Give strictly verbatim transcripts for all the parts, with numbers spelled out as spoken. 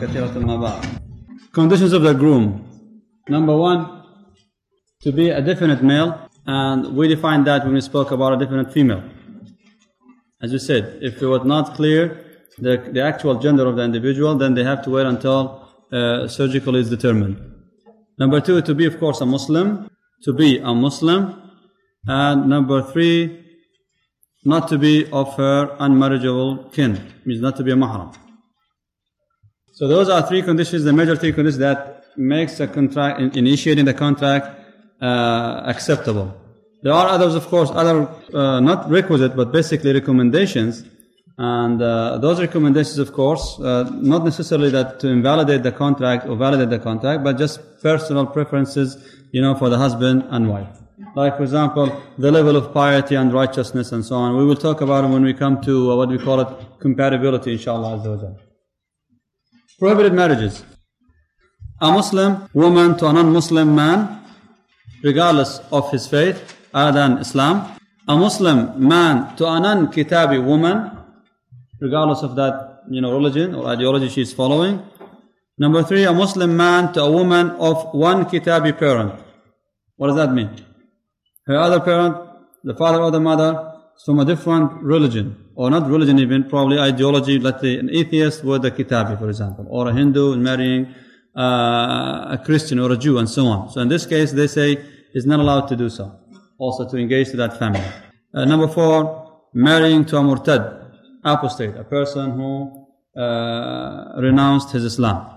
كثيرة ما بعد. Conditions of the groom. Number one, to be a definite male, and we defined that when we spoke about a definite female. As you said, if it was not clear the, the actual gender of the individual, then they have to wait until uh, surgical is determined. Number two, to be, of course, a Muslim, to be a Muslim. And number three, not to be of her unmarriageable kin, means not to be a mahram. So those are three conditions, the major three conditions that makes a contract, initiating the contract uh, acceptable. There are others, of course, other uh, not requisite, but basically recommendations. And uh, those recommendations, of course, uh, not necessarily that to invalidate the contract or validate the contract, but just personal preferences, you know, for the husband and wife. Like, for example, the level of piety and righteousness and so on. We will talk about it when we come to uh, what we call it, compatibility, inshallah azza wa jal. Prohibited marriages. A Muslim woman to a non-Muslim man, regardless of his faith, other than Islam. A Muslim man to a non-Kitabi woman, regardless of that, you know, religion or ideology she is following. Number three, a Muslim man to a woman of one Kitabi parent. What does that mean? Her other parent, the father or the mother, is from a different religion, or not religion even, probably ideology. Let's say an atheist with a Kitabi, for example, or a Hindu marrying uh, a Christian or a Jew, and so on. So in this case, they say is not allowed to do so, also to engage to that family. Uh, number four, marrying to a murtad, apostate, a person who uh, renounced his Islam.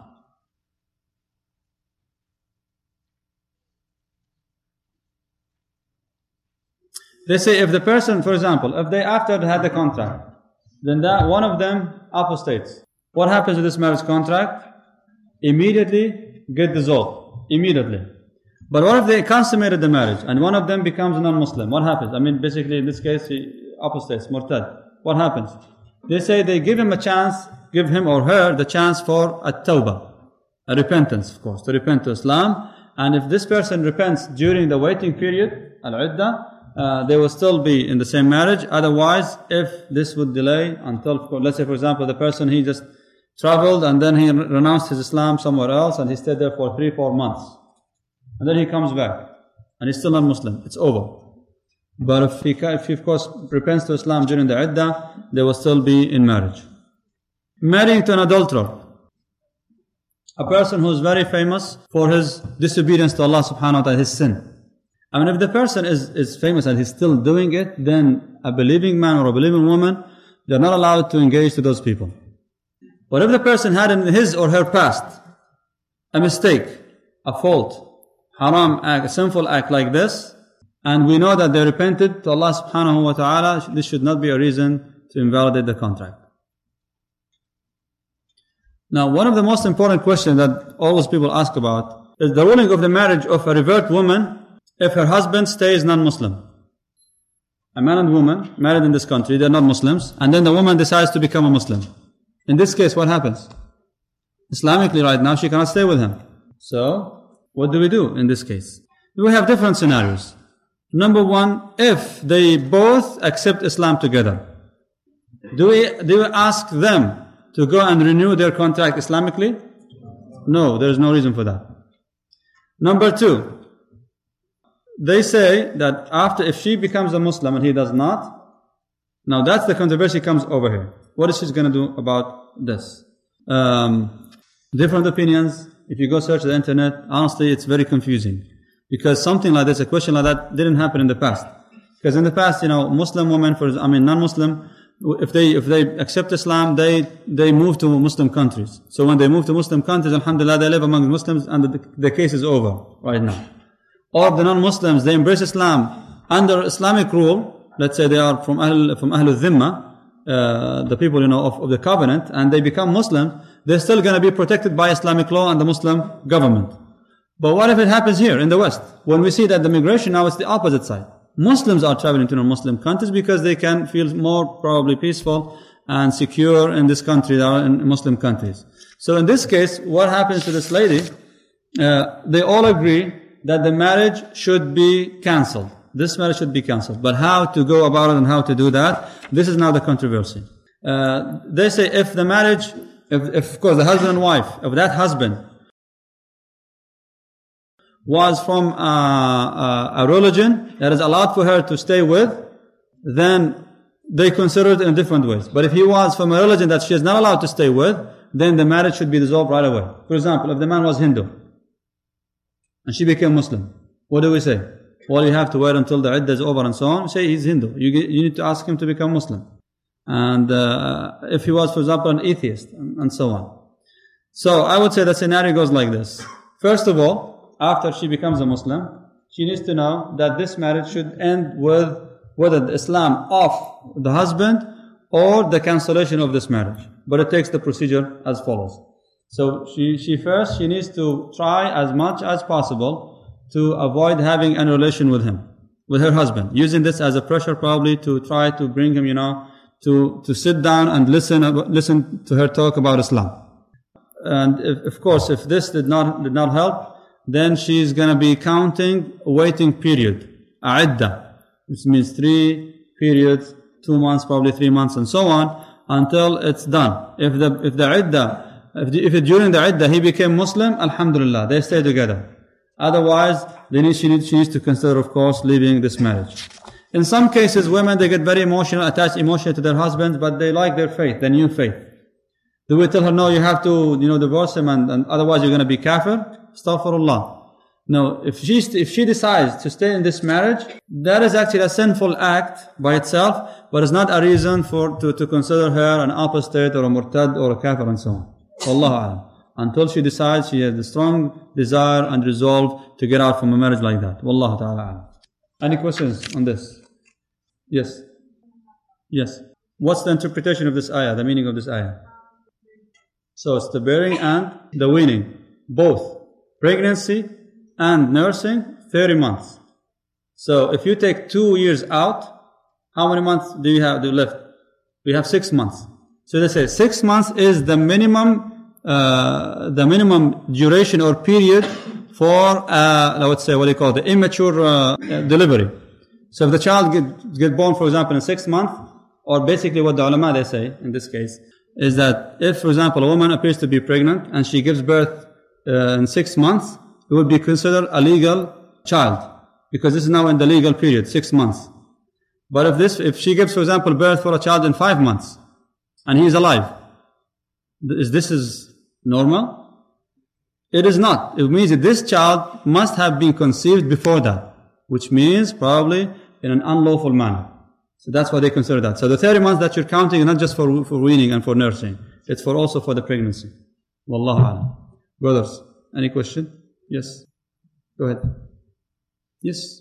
They say if the person, for example, if they after they had the contract, then that one of them apostates. What happens to this marriage contract? Immediately get dissolved. Immediately. But what if they consummated the marriage and one of them becomes a non-Muslim? What happens? I mean, basically in this case, he apostates, murtad. What happens? They say they give him a chance, give him or her the chance for a tawbah, a repentance, of course, to repent to Islam. And if this person repents during the waiting period, al-iddah, Uh, they will still be in the same marriage. Otherwise, if this would delay until, let's say, for example, the person, he just traveled and then he renounced his Islam somewhere else and he stayed there for three, four months. And then he comes back and he's still not Muslim. It's over. But if he, if he, of course, repents to Islam during the iddah, they will still be in marriage. Marrying to an adulterer. A person who is very famous for his disobedience to Allah subhanahu wa ta'ala, his sin. I mean, if the person is, is famous and he's still doing it, then a believing man or a believing woman, they're not allowed to engage to those people. But if the person had in his or her past a mistake, a fault, haram act, a sinful act like this, and we know that they repented to Allah subhanahu wa ta'ala, this should not be a reason to invalidate the contract. Now, one of the most important questions that always people ask about is the ruling of the marriage of a revert woman if her husband stays non-Muslim. A man and woman married in this country, they're not Muslims, and then the woman decides to become a Muslim. In this case, what happens? Islamically right now, she cannot stay with him. So, what do we do in this case? We have different scenarios. Number one, if they both accept Islam together, do we, do we ask them to go and renew their contract Islamically? No, there is no reason for that. Number two, they say that after, if she becomes a Muslim and he does not, now that's the controversy comes over here. What is she going to do about this? Um, different opinions. If you go search the internet, honestly, it's very confusing. Because something like this, a question like that, didn't happen in the past. Because in the past, you know, Muslim women, for, I mean, non-Muslim, if they, if they accept Islam, they, they move to Muslim countries. So when they move to Muslim countries, alhamdulillah, they live among Muslims and the, the case is over right now. Or the non-Muslims, they embrace Islam under Islamic rule. Let's say they are from Ahl, from Ahlul Dhimma, uh, the people, you know, of, of the covenant, and they become Muslim, they're still going to be protected by Islamic law and the Muslim government. But what if it happens here in the West? When we see that the migration now is the opposite side. Muslims are traveling to non-Muslim countries because they can feel more probably peaceful and secure in this country than in Muslim countries. So in this case, what happens to this lady? Uh, they all agree that the marriage should be cancelled. This marriage should be cancelled. But how to go about it and how to do that, this is now the controversy. Uh, they say if the marriage if, if of course the husband and wife, if that husband was from uh, uh, a religion that is allowed for her to stay with, then they consider it in different ways. But if he was from a religion that she is not allowed to stay with, then the marriage should be dissolved right away. For example, if the man was Hindu and she became Muslim, what do we say? Well, you have to wait until the iddah is over and so on. Say he's Hindu. You, you need to ask him to become Muslim. And uh, if he was, for example, an atheist, and, and so on. So I would say the scenario goes like this. First of all, after she becomes a Muslim, she needs to know that this marriage should end with whether the Islam of the husband or the cancellation of this marriage. But it takes the procedure as follows. So she, she first, she needs to try as much as possible to avoid having any relation with him, with her husband, using this as a pressure probably to try to bring him, you know, to, to sit down and listen, listen to her talk about Islam. And if, of course, if this did not, did not help, then she's going to be counting a waiting period, a iddah, which means three periods, two months, probably three months, and so on, until it's done. If the if the iddah, if, the, if it, during the iddah he became Muslim, alhamdulillah, they stay together. Otherwise, they need, she, needs, she needs to consider, of course, leaving this marriage. In some cases, women, they get very emotional, attached emotionally to their husbands, but they like their faith, their new faith. Do we tell her, no, you have to, you know, divorce him, and, and otherwise you're going to be kafir? Astaghfirullah. No, if she, if she decides to stay in this marriage, that is actually a sinful act by itself, but it's not a reason for, to, to consider her an apostate or a murtad or a kafir and so on. Wallahu a'lam. Until she decides she has a strong desire and resolve to get out from a marriage like that. Wallahu ta'ala a'lam. Any questions on this? Yes. Yes. What's the interpretation of this ayah, the meaning of this ayah? So it's the bearing and the weaning. Both. Pregnancy and nursing, thirty months. So if you take two years out, how many months do you have left? We have six months. So they say six months is the minimum, uh, the minimum duration or period for, uh, I would say, what do you call it, the immature uh, delivery. So if the child get, get born, for example, in six months, or basically what the ulama they say in this case, is that if, for example, a woman appears to be pregnant and she gives birth uh, in six months, it would be considered a legal child, because this is now in the legal period, six months. But if this, if she gives, for example, birth for a child in five months, and he is alive, is this is normal? It is not. It means that this child must have been conceived before that, which means probably in an unlawful manner. So that's why they consider that. So the thirty months that you're counting is not just for, for weaning and for nursing. It's for also for the pregnancy. Wallahu a'lam. Brothers, any question? Yes. Go ahead. Yes.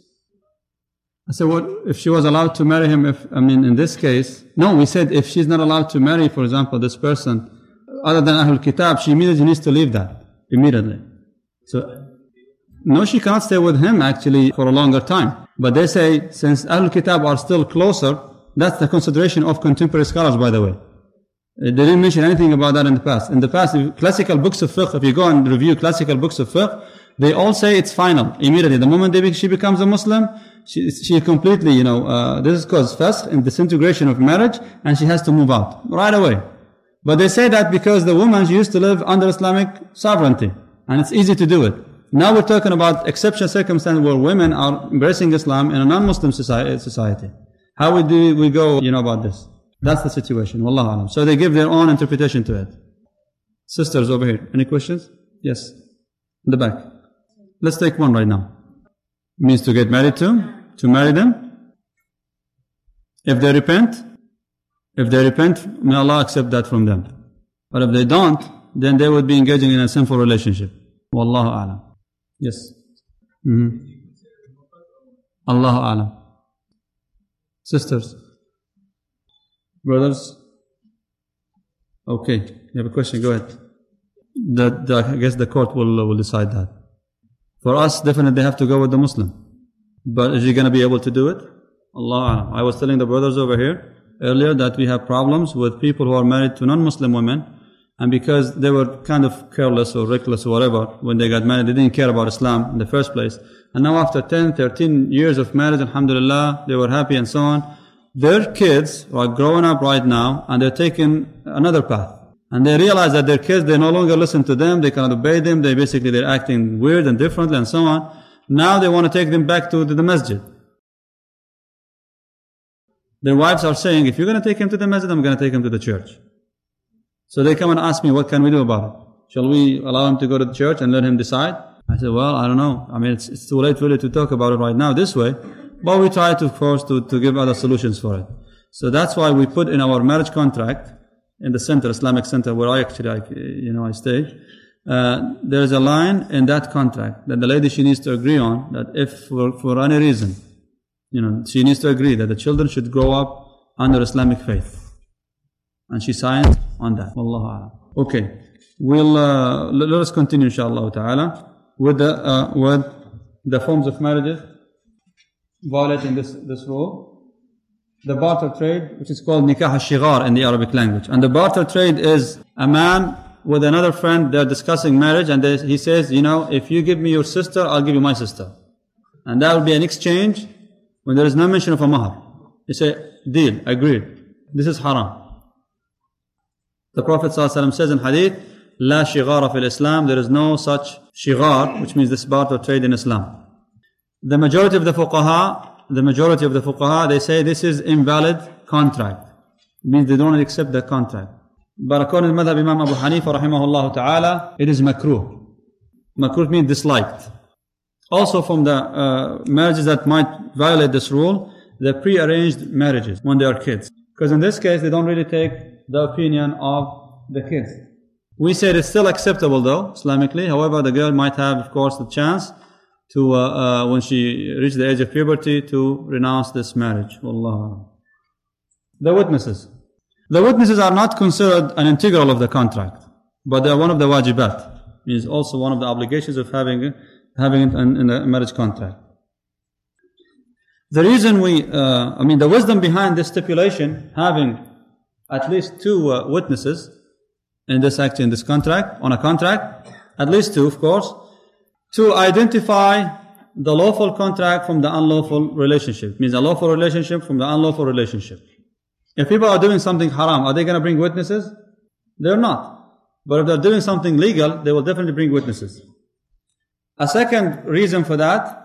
I said, what if she was allowed to marry him? If I mean, in this case, no, we said if she's not allowed to marry, for example, this person, other than Ahlul Kitab, she immediately needs to leave that immediately. So, no, she cannot stay with him actually for a longer time. But they say, since Ahlul Kitab are still closer, that's the consideration of contemporary scholars, by the way. They didn't mention anything about that in the past. In the past, classical books of fiqh, if you go and review classical books of fiqh, they all say it's final, immediately. The moment they be, she becomes a Muslim, she, she completely, you know, uh, this is called fasq and disintegration of marriage, and she has to move out right away. But they say that because the woman, she used to live under Islamic sovereignty, and it's easy to do it. Now we're talking about exceptional circumstances where women are embracing Islam in a non-Muslim society. How would we go, you know, about this? That's the situation. Wallahu alam. So they give their own interpretation to it. Sisters over here. Any questions? Yes. In the back. Let's take one right now. Means to get married to? To marry them? If they repent? If they repent, may Allah accept that from them. But if they don't, then they would be engaging in a sinful relationship. Wallahu alam. Yes. Mm-hmm. Allahu alam. Sisters. Brothers? Okay. You have a question? Go ahead. The, the, I guess the court will, will decide that. For us, definitely they have to go with the Muslim. But is he going to be able to do it? Allah. I was telling the brothers over here earlier that we have problems with people who are married to non-Muslim women, and because they were kind of careless or reckless or whatever when they got married, they didn't care about Islam in the first place. And now after ten, thirteen years of marriage, alhamdulillah, they were happy and so on. Their kids are growing up right now and they're taking another path. And they realize that their kids, they no longer listen to them, they cannot obey them, they basically, they're acting weird and differently and so on. Now they want to take them back to, to the masjid. Their wives are saying, if you're going to take him to the masjid, I'm going to take him to the church. So they come and ask me, what can we do about it? Shall we allow him to go to the church and let him decide? I said, well, I don't know. I mean, it's, it's too late really to talk about it right now this way. But we try to, of course, to, to give other solutions for it. So that's why we put in our marriage contract, in the center, Islamic center, where I actually, I, you know, I stay, uh, there's a line in that contract that the lady, she needs to agree on, that if for, for any reason, you know, she needs to agree that the children should grow up under Islamic faith. And she signed on that. Wallahu a'lam. Okay. We'll, uh, let, let us continue, inshallah ta'ala, with the, uh, with the forms of marriages violating this, this rule. The barter trade, which is called nikah al-shighar in the Arabic language. And the barter trade is a man with another friend, they're discussing marriage, and they, he says, you know, if you give me your sister, I'll give you my sister. And that will be an exchange when there is no mention of a mahar. You say, deal, agreed. This is haram. The Prophet ﷺ says in hadith, La shighara fil Islam, there is no such shighar, which means this barter trade in Islam. The majority of the fuqaha, the majority of the fuqaha, they say this is invalid contract. It means they don't accept the contract. But according to the madhab Imam Abu Hanifa rahimahullah ta'ala, it is makruh. Makruh means disliked. Also from the uh, marriages that might violate this rule, the pre-arranged marriages when they are kids. Because in this case, they don't really take the opinion of the kids. We say it's still acceptable though, Islamically. However, the girl might have, of course, the chance to, uh, uh, when she reaches the age of puberty, to renounce this marriage. Wallah. The witnesses. The witnesses are not considered an integral of the contract, but they are one of the wajibat. Means also one of the obligations of having having it in, in the marriage contract. The reason we, uh, I mean, the wisdom behind this stipulation, having at least two uh, witnesses in this act, in this contract, on a contract, at least two, of course, to identify the lawful contract from the unlawful relationship. Means a lawful relationship from the unlawful relationship. If people are doing something haram, are they going to bring witnesses? They're not. But if they're doing something legal, they will definitely bring witnesses. A second reason for that,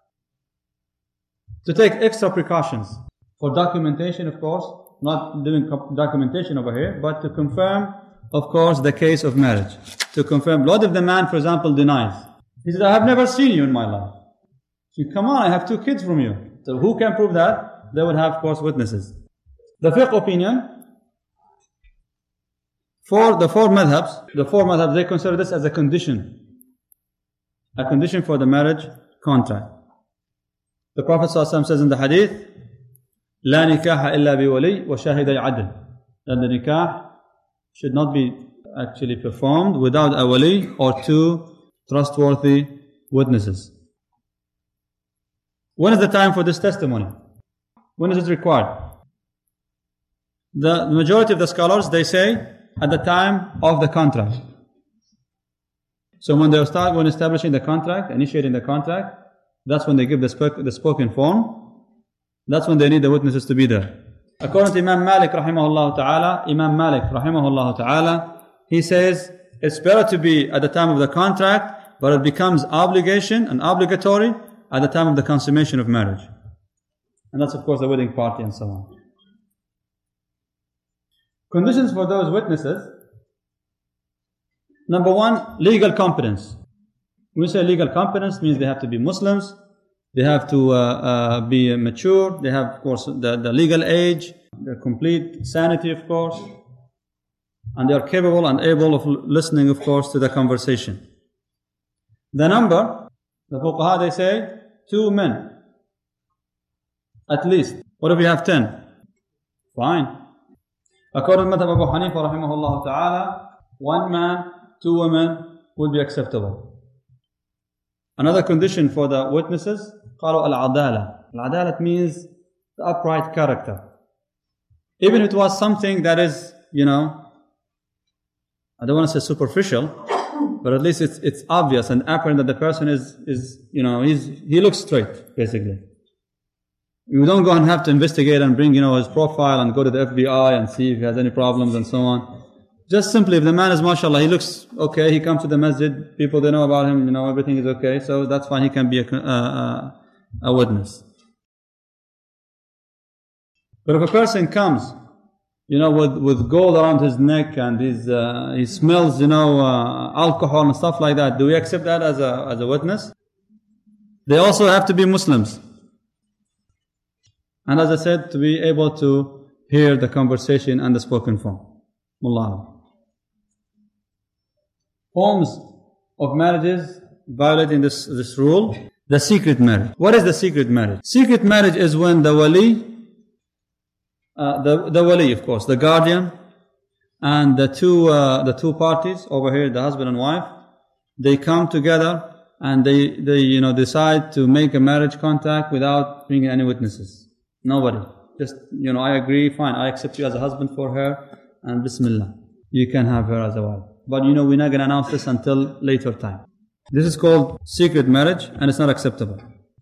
to take extra precautions for documentation, of course, not doing documentation over here, but to confirm, of course, the case of marriage. To confirm, what if the man, for example, denies? He says, I have never seen you in my life. So, come on, I have two kids from you. So who can prove that? They would have, of course, witnesses. The fiqh opinion, for the four madhabs, the four madhabs, they consider this as a condition. A condition for the marriage contract. The Prophet ﷺ says in the hadith, لا نكاح إلا بولي وشاهدي عدل. That the nikah should not be actually performed without a wali or two trustworthy witnesses. When is the time for this testimony? When is it required? The majority of the scholars, they say at the time of the contract. So when they start, when establishing the contract, initiating the contract, that's when they give the, sp- the spoken form. That's when they need the witnesses to be there. According to Imam Malik rahimahullah ta'ala, Imam Malik rahimahullah ta'ala, he says it's better to be at the time of the contract, but it becomes obligation and obligatory at the time of the consummation of marriage. And that's of course the wedding party and so on. Conditions for those witnesses. Number one, legal competence. When we say legal competence, means they have to be Muslims, they have to uh, uh, be mature, they have, of course, the, the legal age, their complete sanity, of course, and they are capable and able of listening, of course, to the conversation. The number, the fuqaha, they say, two men, at least. What if we have ten? Fine. According to Madhab Abu Hanifa rahimahullah ta'ala, one man, two women would be acceptable. Another condition for the witnesses, قالوا al-adala. Al-adala means the upright character. Even if it was something that is, you know, I don't want to say superficial, but at least it's it's obvious and apparent that the person is, is you know, he's, he looks straight, basically. You don't go and have to investigate and bring, you know, his profile and go to the F B I and see if he has any problems and so on. Just simply, if the man is mashallah, he looks okay, he comes to the masjid, people, they know about him, you know, everything is okay, so that's fine, he can be a, uh, a witness. But if a person comes, you know, with, with gold around his neck and his, uh, he smells, you know, uh, alcohol and stuff like that, do we accept that as a, as a witness? They also have to be Muslims. And as I said, to be able to hear the conversation and the spoken form. Wallah. Forms of marriages violating this, this rule. The secret marriage. What is the secret marriage? Secret marriage is when the wali, uh, the, the wali of course, the guardian, and the two, uh, the two parties over here, the husband and wife, they come together and they, they, you know, decide to make a marriage contract without bringing any witnesses. Nobody. Just, you know, I agree, fine, I accept you as a husband for her, and bismillah, you can have her as a wife. But you know, we're not going to announce this until later time. This is called secret marriage, and it's not acceptable.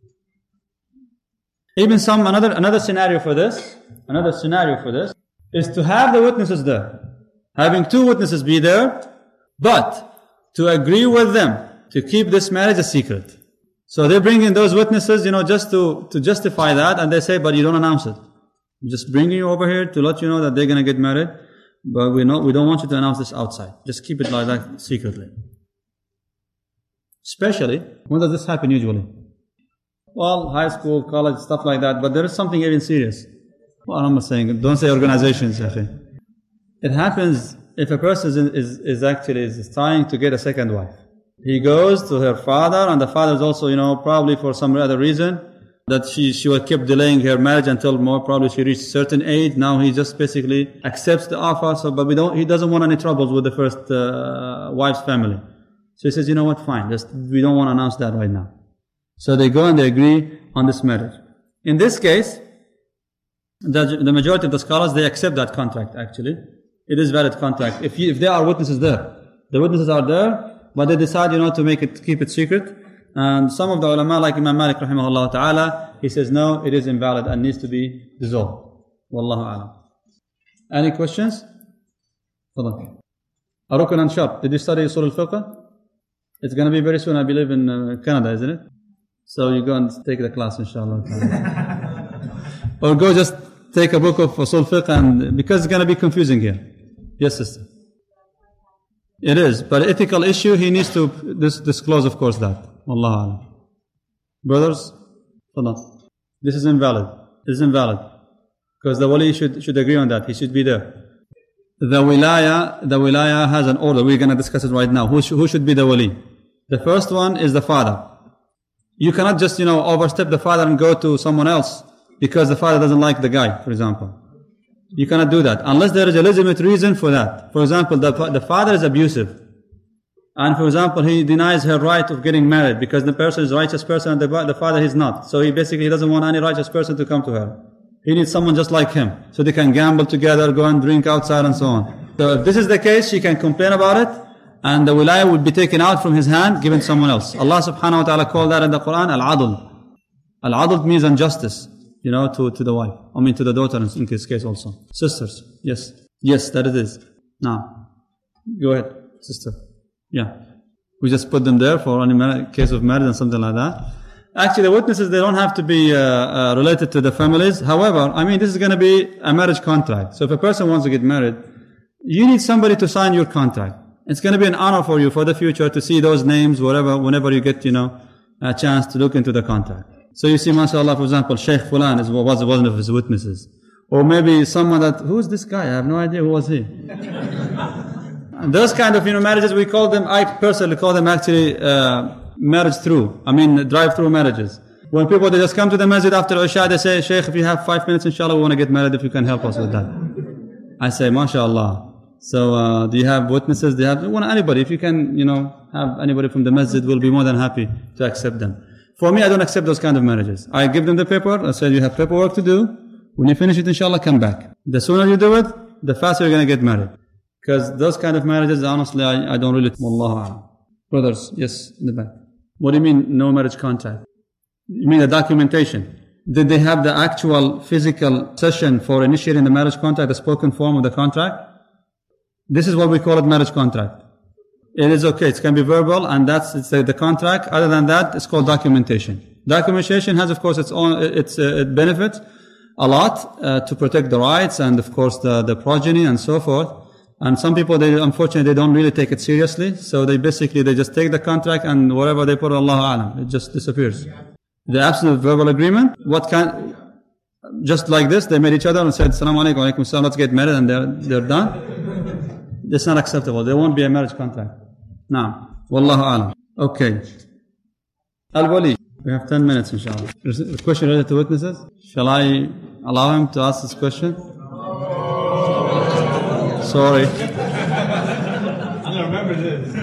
Even some, another, another scenario for this, another scenario for this, is to have the witnesses there. Having two witnesses be there, but to agree with them to keep this marriage a secret. So they bring in those witnesses, you know, just to, to justify that, and they say, but you don't announce it. I'm just bringing you over here to let you know that they're going to get married, but we not, we don't want you to announce this outside. Just keep it like that secretly. Especially, when does this happen usually? Well, high school, college, stuff like that, but there is something even serious. Well, I'm not saying, don't say organizations, okay. It happens if a person is, is, is actually is trying to get a second wife. He goes to her father, and the father is also, you know, probably for some other reason, that she, she will keep delaying her marriage until more probably she reached a certain age. Now he just basically accepts the offer, so, but we don't, he doesn't want any troubles with the first uh, wife's family. So he says, you know what, fine, just, we don't want to announce that right now. So they go and they agree on this marriage. In this case, the, the majority of the scholars, they accept that contract actually. It is valid contract. If you, if there are witnesses there, the witnesses are there, but they decide, you know, to make it, keep it secret. And some of the ulama, like Imam Malik rahimahullah ta'ala, he says, no, it is invalid and needs to be dissolved. Wallahu a'lam. Any questions? Fadal. Arukun and Shart, did you study Usul al-Fiqh? It's going to be very soon, I believe, in uh, Canada, isn't it? So you go and take the class, inshallah. Or go just take a book of Usul Fiqh, and because it's going to be confusing here. Yes, sister. It is, but ethical issue, he needs to dis- disclose, of course, that. Wallahu a'lam. Brothers, this is invalid. This is invalid. Because the wali should, should agree on that. He should be there. The wilaya, the wilaya has an order. We're going to discuss it right now. Who, sh- who should be the wali? The first one is the father. You cannot just, you know, overstep the father and go to someone else because the father doesn't like the guy, for example. You cannot do that unless there is a legitimate reason for that. For example, the, the father is abusive. And for example, he denies her right of getting married because the person is a righteous person and the, the father is not. So he basically he doesn't want any righteous person to come to her. He needs someone just like him. So they can gamble together, go and drink outside and so on. So if this is the case, she can complain about it and the wilaya would be taken out from his hand, given to someone else. Allah subhanahu wa ta'ala called that in the Quran, al-adl. Al-adl means injustice, you know, to, to the wife. I mean to the daughter in this case also. Sisters, yes. Yes, that it is. Now, go ahead, sister. Yeah. We just put them there for any case of marriage and something like that. Actually, the witnesses, they don't have to be uh, uh, related to the families. However, I mean, this is going to be a marriage contract. So if a person wants to get married, you need somebody to sign your contract. It's going to be an honor for you for the future to see those names, whatever, whenever you get, you know, a chance to look into the contract. So you see, mashallah, for example, Sheikh Fulan is, was one of his witnesses. Or maybe someone that, who's this guy? I have no idea who was he. And those kind of, you know, marriages, we call them, I personally call them actually, uh, marriage through. I mean, drive-through marriages. When people, they just come to the masjid after Isha, they say, Sheikh, if you have five minutes, inshallah, we want to get married, if you can help us with that. I say, mashallah. So, uh, do you have witnesses? Do you have, well, anybody, if you can, you know, have anybody from the masjid, we'll be more than happy to accept them. For me, I don't accept those kind of marriages. I give them the paper, I say, you have paperwork to do. When you finish it, inshallah, come back. The sooner you do it, the faster you're going to get married. Because those kind of marriages, honestly, I, I don't really, wallahu a'lam. Brothers, yes, in the back. What do you mean, no marriage contract? You mean the documentation? Did they have the actual physical session for initiating the marriage contract, the spoken form of the contract? This is what we call it marriage contract. It is okay. It can be verbal, and that's it's the, the contract. Other than that, it's called documentation. Documentation has, of course, its own its uh, it benefits a lot uh, to protect the rights and, of course, the the progeny and so forth. And some people, they unfortunately, they don't really take it seriously. So they basically they just take the contract and whatever they put, Allahu A'lam, it just disappears. The absolute verbal agreement, what kind? Just like this, they met each other and said, "Assalamu alaikum, alaikum salam, let's get married," and they're they're done. That's not acceptable. There won't be a marriage contract. Now, Wallahu A'lam. Okay. Al-Wali. We have ten minutes, inshallah. There's a question related to witnesses. Shall I allow him to ask this question? Sorry. I don't remember this.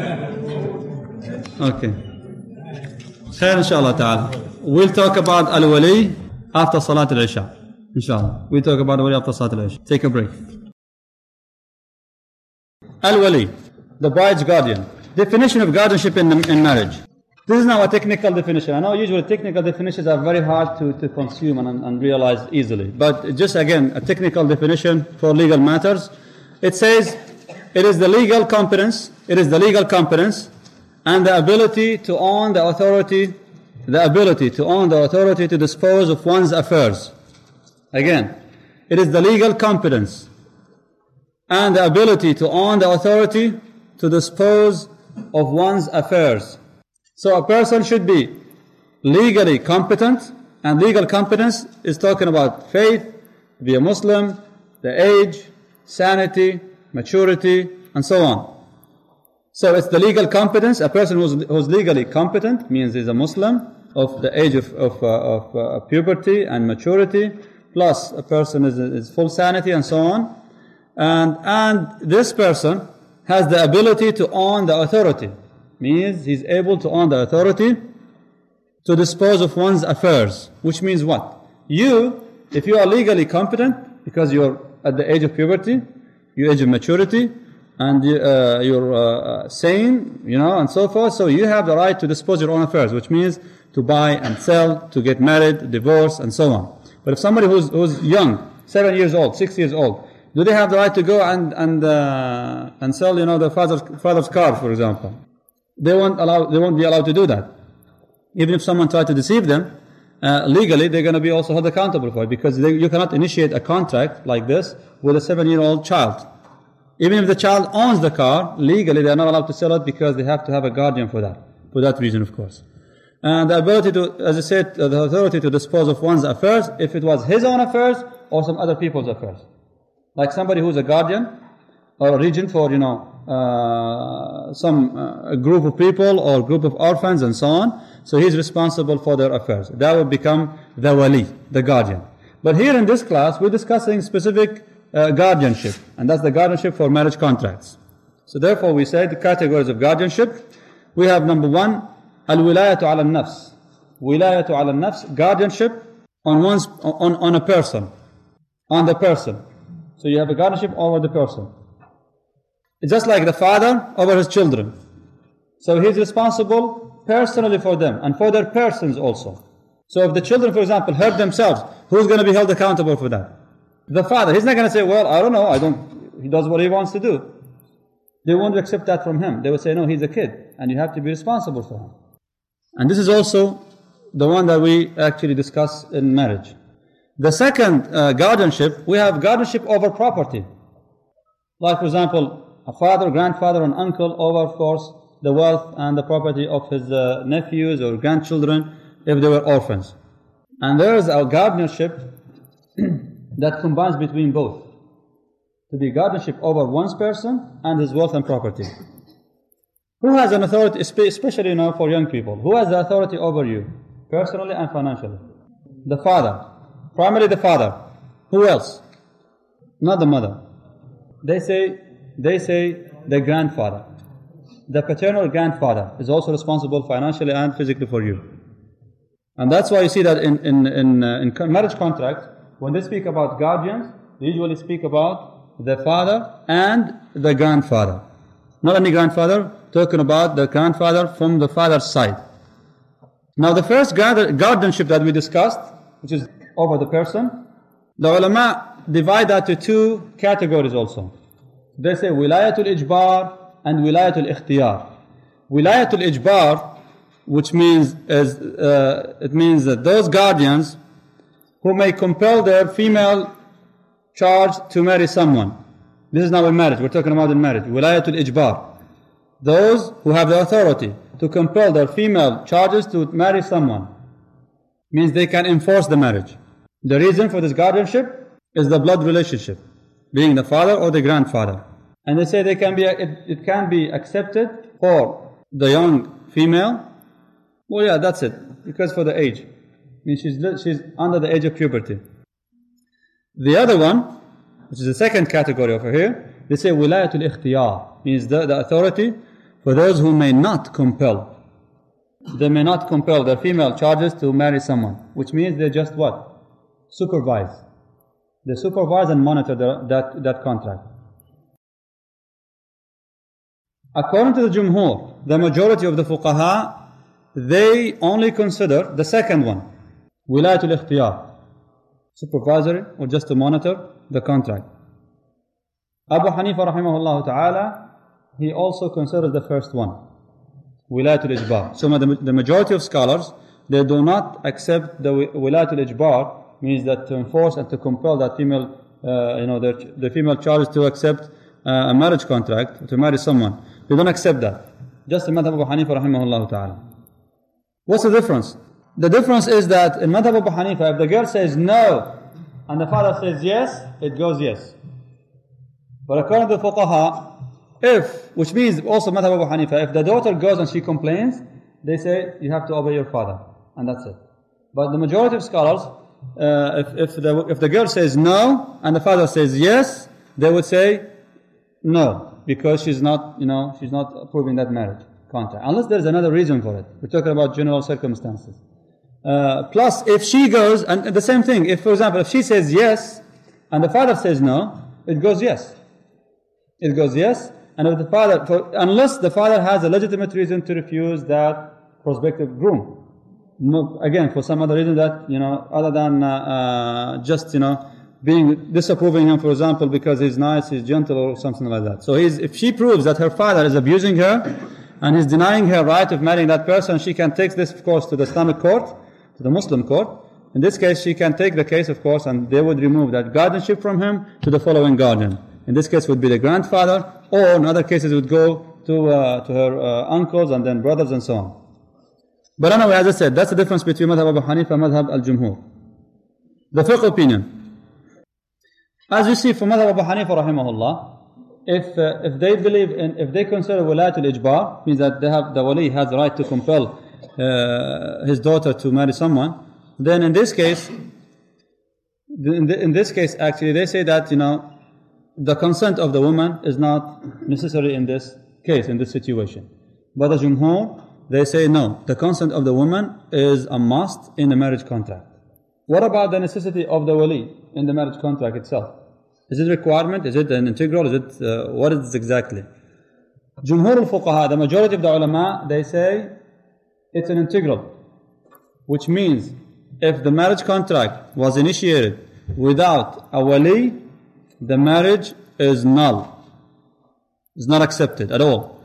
Okay. Khair, inshallah ta'ala. We'll talk about Al-Wali after Salat al-Isha. Inshallah. We'll talk about Al-Wali after Salat al-Isha. Take a break. Al-Wali, the bride's guardian. Definition of guardianship in, in marriage. This is now a technical definition. I know usually technical definitions are very hard to, to consume and, and realize easily. But just again, a technical definition for legal matters. It says, it is the legal competence, it is the legal competence and the ability to own the authority, the ability to own the authority to dispose of one's affairs. Again, it is the legal competence and the ability to own the authority to dispose of one's affairs. So a person should be legally competent, and legal competence is talking about faith, be a Muslim, the age, sanity, maturity, and so on. So it's the legal competence. A person who's, who's legally competent means he's a Muslim of the age of, of, uh, of uh, puberty and maturity, plus a person is, is full sanity and so on. And, and this person has the ability to own the authority. Means he's able to own the authority to dispose of one's affairs. Which means what? You, if you are legally competent, because you're at the age of puberty, your age of maturity, and uh, you're uh, sane, you know, and so forth, so you have the right to dispose your own affairs, which means to buy and sell, to get married, divorce, and so on. But if somebody who's, who's young, seven years old, six years old, do they have the right to go and and uh, and sell, you know, their father's father's car, for example? They won't allow. They won't be allowed to do that. Even if someone tried to deceive them, uh, legally they're going to be also held accountable for it, because they, you cannot initiate a contract like this with a seven-year-old child. Even if the child owns the car, legally they are not allowed to sell it, because they have to have a guardian for that. For that reason, of course. And the ability to, as I said, the authority to dispose of one's affairs, if it was his own affairs or some other people's affairs. Like somebody who's a guardian or a regent for, you know, uh, some uh, a group of people or group of orphans and so on. So he's responsible for their affairs. That would become the wali, the guardian. But here in this class, we're discussing specific uh, guardianship, and that's the guardianship for marriage contracts. So therefore, we say the categories of guardianship. We have number one, al-wilayatu ala al-nafs. Wilayatu ala al-nafs, guardianship on one's on on a person, on the person. So you have a guardianship over the person. It's just like the father over his children. So he's responsible personally for them and for their persons also. So if the children, for example, hurt themselves, who's going to be held accountable for that? The father. He's not going to say, well, I don't know, I don't, he does what he wants to do. They won't accept that from him. They will say, no, he's a kid, and you have to be responsible for him. And this is also the one that we actually discuss in marriage. The second uh, guardianship, we have guardianship over property. Like, for example, a father, grandfather, and uncle over, of course, the wealth and the property of his uh, nephews or grandchildren if they were orphans. And there is a guardianship that combines between both. To be guardianship over one's person and his wealth and property. Who has an authority, especially now for young people? Who has the authority over you, personally and financially? The father. Primarily the father. Who else? Not the mother. They say, they say the grandfather. The paternal grandfather is also responsible financially and physically for you. And that's why you see that in, in, in, uh, in marriage contracts, when they speak about guardians, they usually speak about the father and the grandfather. Not any grandfather, talking about the grandfather from the father's side. Now the first guardianship that we discussed, which is over the person, the ulama divide that to two categories also. They say wilayatul ijbar and wilayatul ikhtiyar. Wilayatul ijbar, which means is uh, it means that those guardians who may compel their female charge to marry someone. This is not in marriage. We're talking about in marriage. Wilayatul ijbar. Those who have the authority to compel their female charges to marry someone. Means they can enforce the marriage. The reason for this guardianship is the blood relationship, being the father or the grandfather. And they say they can be it, it can be accepted for the young female. Well, yeah, that's it. Because for the age. I mean, she's, she's under the age of puberty. The other one, which is the second category over here, they say wilayatul ikhtiyar, means the, the authority for those who may not compel. They may not compel their female charges to marry someone, which means they just what? Supervise. They supervise and monitor the, that, that contract. According to the Jumhur, the majority of the fuqaha, they only consider the second one, wilayatul ikhtiyar, supervisory or just to monitor the contract. Abu Hanifa rahimahullah ta'ala, he also considers the first one, wilayatul ijbar. So the, the majority of scholars, they do not accept the wilayatul ijbar, means that to enforce and to compel that female, uh, you know, the, the female charges to accept uh, a marriage contract, to marry someone. They don't accept that. Just the madhab of Abu Hanifa rahimahullah ta'ala. What's the difference? The difference is that in madhab of Abu Hanifa, if the girl says no and the father says yes, it goes yes. But according to the fuqaha, if, which means also madhab of Abu Hanifa, if the daughter goes and she complains, they say you have to obey your father, and that's it. But the majority of scholars, uh, if, if, the, if the girl says no and the father says yes, they would say no, because she's not, you know, she's not approving that marriage contract, unless there's another reason for it. We're talking about general circumstances. Uh, plus, if she goes, and the same thing, if, for example, if she says yes and the father says no, it goes yes. It goes yes, and if the father, for, unless the father has a legitimate reason to refuse that prospective groom. No, again, for some other reason that, you know, other than uh, uh, just, you know, being disapproving him, for example, because he's nice, he's gentle, or something like that. So he's, if she proves that her father is abusing her and he's denying her right of marrying that person, she can take this, of course, to the Islamic court, to the Muslim court. In this case, she can take the case, of course, and they would remove that guardianship from him to the following guardian. In this case, would be the grandfather, or in other cases, it would go to uh, to her uh, uncles and then brothers and so on. But anyway, as I said, that's the difference between Madhab Abu Hanifa and Madhab al-Jumhur. The fiqh opinion. As you see from Madhab Abu Hanifa rahimahullah, if uh, if they believe in, if they consider wilayatul ijbar, means that they have, the wali has the right to compel uh, his daughter to marry someone, then in this case, in, the, in this case actually they say that, you know, the consent of the woman is not necessary in this case, in this situation. But the Jumhur, they say no, the consent of the woman is a must in the marriage contract. What about the necessity of the wali in the marriage contract itself? Is it a requirement? Is it an integral? Is it, uh, what is it exactly? Jumhur al-Fuqaha, the majority of the ulama, they say it's an integral, which means if the marriage contract was initiated without a wali, the marriage is null. It's not accepted at all.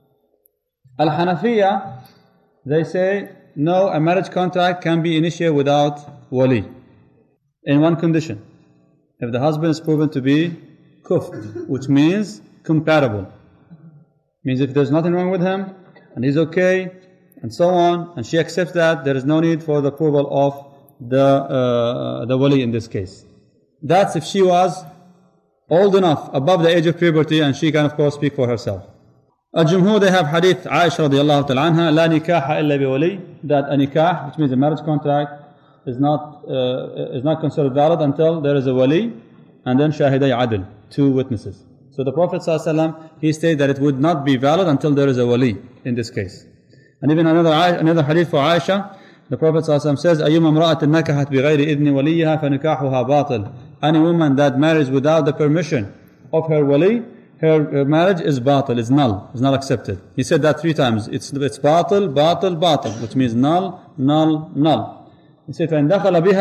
Al-Hanafiya, they say, no, a marriage contract can be initiated without wali. In one condition. If the husband is proven to be kufr, which means compatible. Means if there's nothing wrong with him, and he's okay, and so on, and she accepts that, there is no need for the approval of the, uh, the wali in this case. That's if she was old enough, above the age of puberty, and she can of course speak for herself. Al-Jumhur, they have hadith Aisha radiallahu ta'ala anha, la nikaha illa biwali, that a nikah, which means a marriage contract, is not uh, is not considered valid until there is a wali, and then shahiday adl, two witnesses. So the Prophet ﷺ, he stated that it would not be valid until there is a wali in this case. And even another another hadith for Aisha, the Prophet ﷺ says, أَيُّمَا امْرَأَةٍ نَكَحَتْ بِغَيْرِ إِذْنِ وَلِيِّهَا فَنِكَاحُهَا بَاطِلٌ. Any woman that marries without the permission of her wali, her, her marriage is batil, is null, is not accepted. He said that three times. It's it's batil, batil, batil, which means null, null, null. He said, فَإِنْ دَخَلَ بِهَا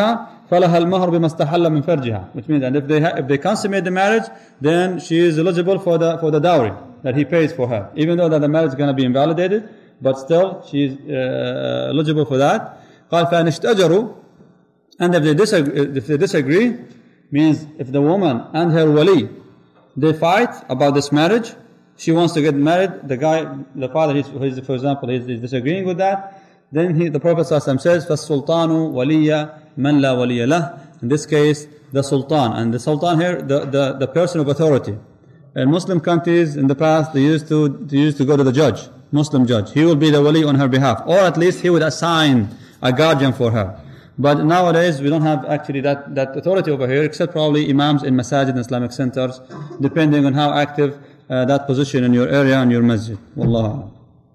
فَلَهَا الْمَهْرُ بِمَا اسْتَحَلَّ مِنْ فَرْجِهَا, which means that if they ha- if they consummate the marriage, then she is eligible for the for the dowry that he pays for her, even though that the marriage is going to be invalidated, but still she is uh, eligible for that. قال فَإِنْ اشْتَجَرُوا, and if they disagree, if they disagree, means if the woman and her wali they fight about this marriage, she wants to get married, the guy, the father, he's, he's, for example, he's, he's disagreeing with that, then he, the Prophet ﷺ says, فَالسُّلْطَانُ وَلِيَّ مَنْ لَا وَلِيَّ لَهُ. In this case, the sultan, and the sultan here, the, the, the person of authority. In Muslim countries in the past, they used to, they used to go to the judge, Muslim judge. He will be the wali on her behalf, or at least he would assign a guardian for her. But nowadays, we don't have actually that, that authority over here, except probably imams in masajid and Islamic centers, depending on how active uh, that position in your area and your masjid. Wallahu.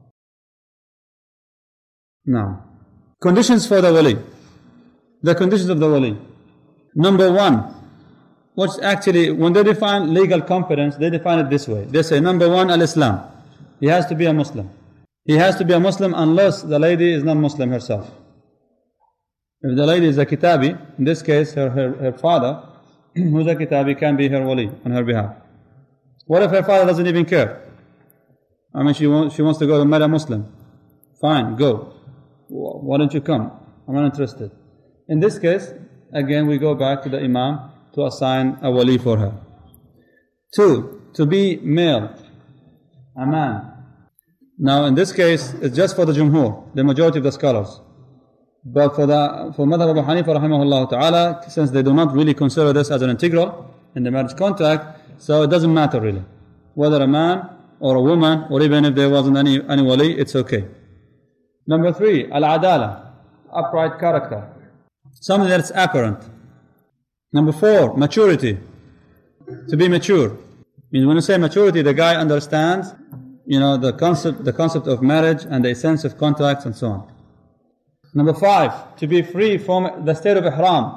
Now, conditions for the wali. The conditions of the wali. Number one, what's actually, when they define legal competence, they define it this way. They say, number one, al-Islam. He has to be a Muslim. He has to be a Muslim unless the lady is not Muslim herself. If the lady is a kitabi, in this case, her, her, her father, who's a kitabi, can be her wali on her behalf. What if her father doesn't even care? I mean, she wants, she wants to go to marry a Muslim. Fine, go. Why don't you come? I'm not interested. In this case, again, we go back to the imam to assign a wali for her. Two, to be male, a man. Now, in this case, it's just for the jumhur, the majority of the scholars. But for the for Madhab Abu Hanifa rahimahullah ta'ala, since they do not really consider this as an integral in the marriage contract, so it doesn't matter really. Whether a man or a woman, or even if there wasn't any, any wali, it's okay. Number three, al-adala, upright character. Something that's apparent. Number four, maturity. To be mature. Means when you say maturity, the guy understands, you know, the concept, the concept of marriage and the essence of contracts and so on. Number five, to be free from the state of ihram.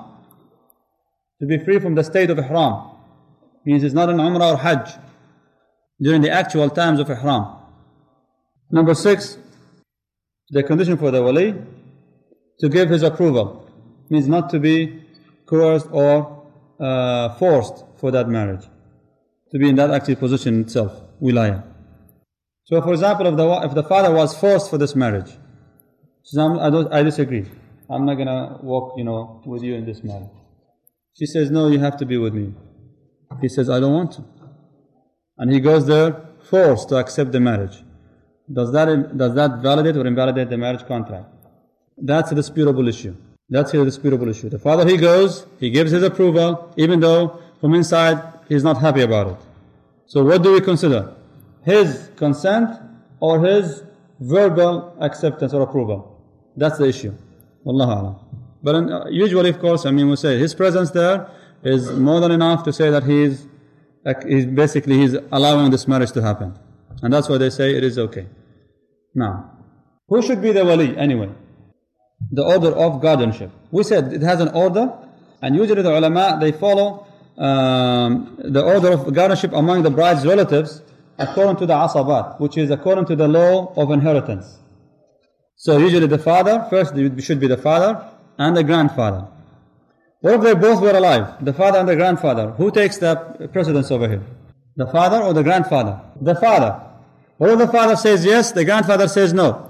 To be free from the state of ihram. Means it's not an umrah or hajj during the actual times of ihram. Number six, the condition for the wali, to give his approval. Means not to be coerced or uh, forced for that marriage. To be in that actual position itself, wilaya. So for example, if the, if the father was forced for this marriage, I, don't, I disagree. I'm not going to walk, you know, with you in this marriage. She says, no, you have to be with me. He says, I don't want to. And he goes there forced to accept the marriage. Does that, does that validate or invalidate the marriage contract? That's a disputable issue. That's a disputable issue. The father, he goes, he gives his approval, even though from inside he's not happy about it. So what do we consider? His consent or his verbal acceptance or approval? That's the issue. Wallahu a'lam. But uh, usually, of course, I mean, we say his presence there is more than enough to say that he's, uh, he's basically he's allowing this marriage to happen. And that's why they say it is okay. Now, who should be the wali anyway? The order of guardianship. We said it has an order, and usually the ulama, they follow um, the order of guardianship among the bride's relatives according to the asabat, which is according to the law of inheritance. So usually the father, first it should be the father and the grandfather. What if they both were alive, the father and the grandfather? Who takes the precedence over here? The father or the grandfather? The father. What if the father says yes, the grandfather says no?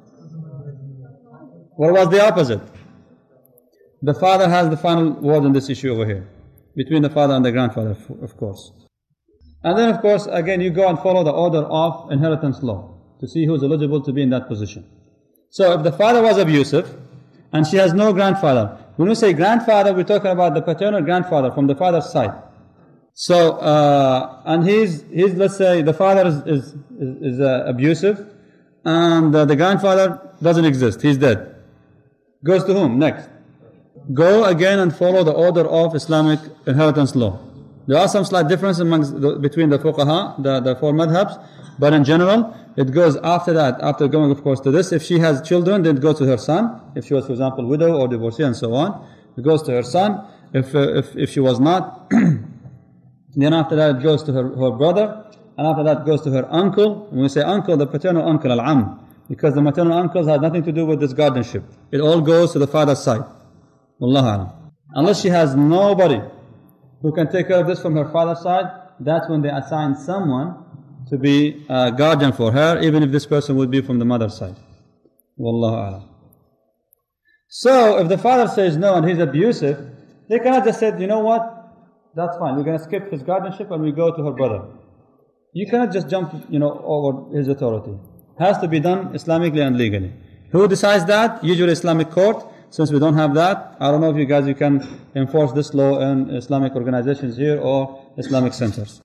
What was the opposite? The father has the final word on this issue over here, between the father and the grandfather, of course. And then, of course, again, you go and follow the order of inheritance law to see who's eligible to be in that position. So if the father was abusive and she has no grandfather, when we say grandfather, we're talking about the paternal grandfather from the father's side. So, uh, and he's, he's, let's say, the father is, is, is, is uh, abusive, and uh, the grandfather doesn't exist, he's dead. Goes to whom next? Go again and follow the order of Islamic inheritance law. There are some slight differences amongst the, between the fuqaha, the, the four madhabs, but in general, it goes after that, after going, of course, to this. If she has children, then it goes to her son. If she was, for example, widow or divorcee and so on, it goes to her son. If uh, if, if she was not, then after that it goes to her, her brother, and after that it goes to her uncle. When we say uncle, the paternal uncle, al-am, because the maternal uncles have nothing to do with this guardianship. It all goes to the father's side. Wallahu a'lam. Unless she has nobody who can take care of this from her father's side, that's when they assign someone to be a guardian for her, even if this person would be from the mother's side. Wallahu a'lam. So, if the father says no and he's abusive, they cannot just say, you know what, that's fine, we're going to skip his guardianship and we go to her brother. You cannot just jump, you know, over his authority. It has to be done Islamically and legally. Who decides that? Usually Islamic court. Since we don't have that, I don't know if you guys you can enforce this law in Islamic organizations here or Islamic centers.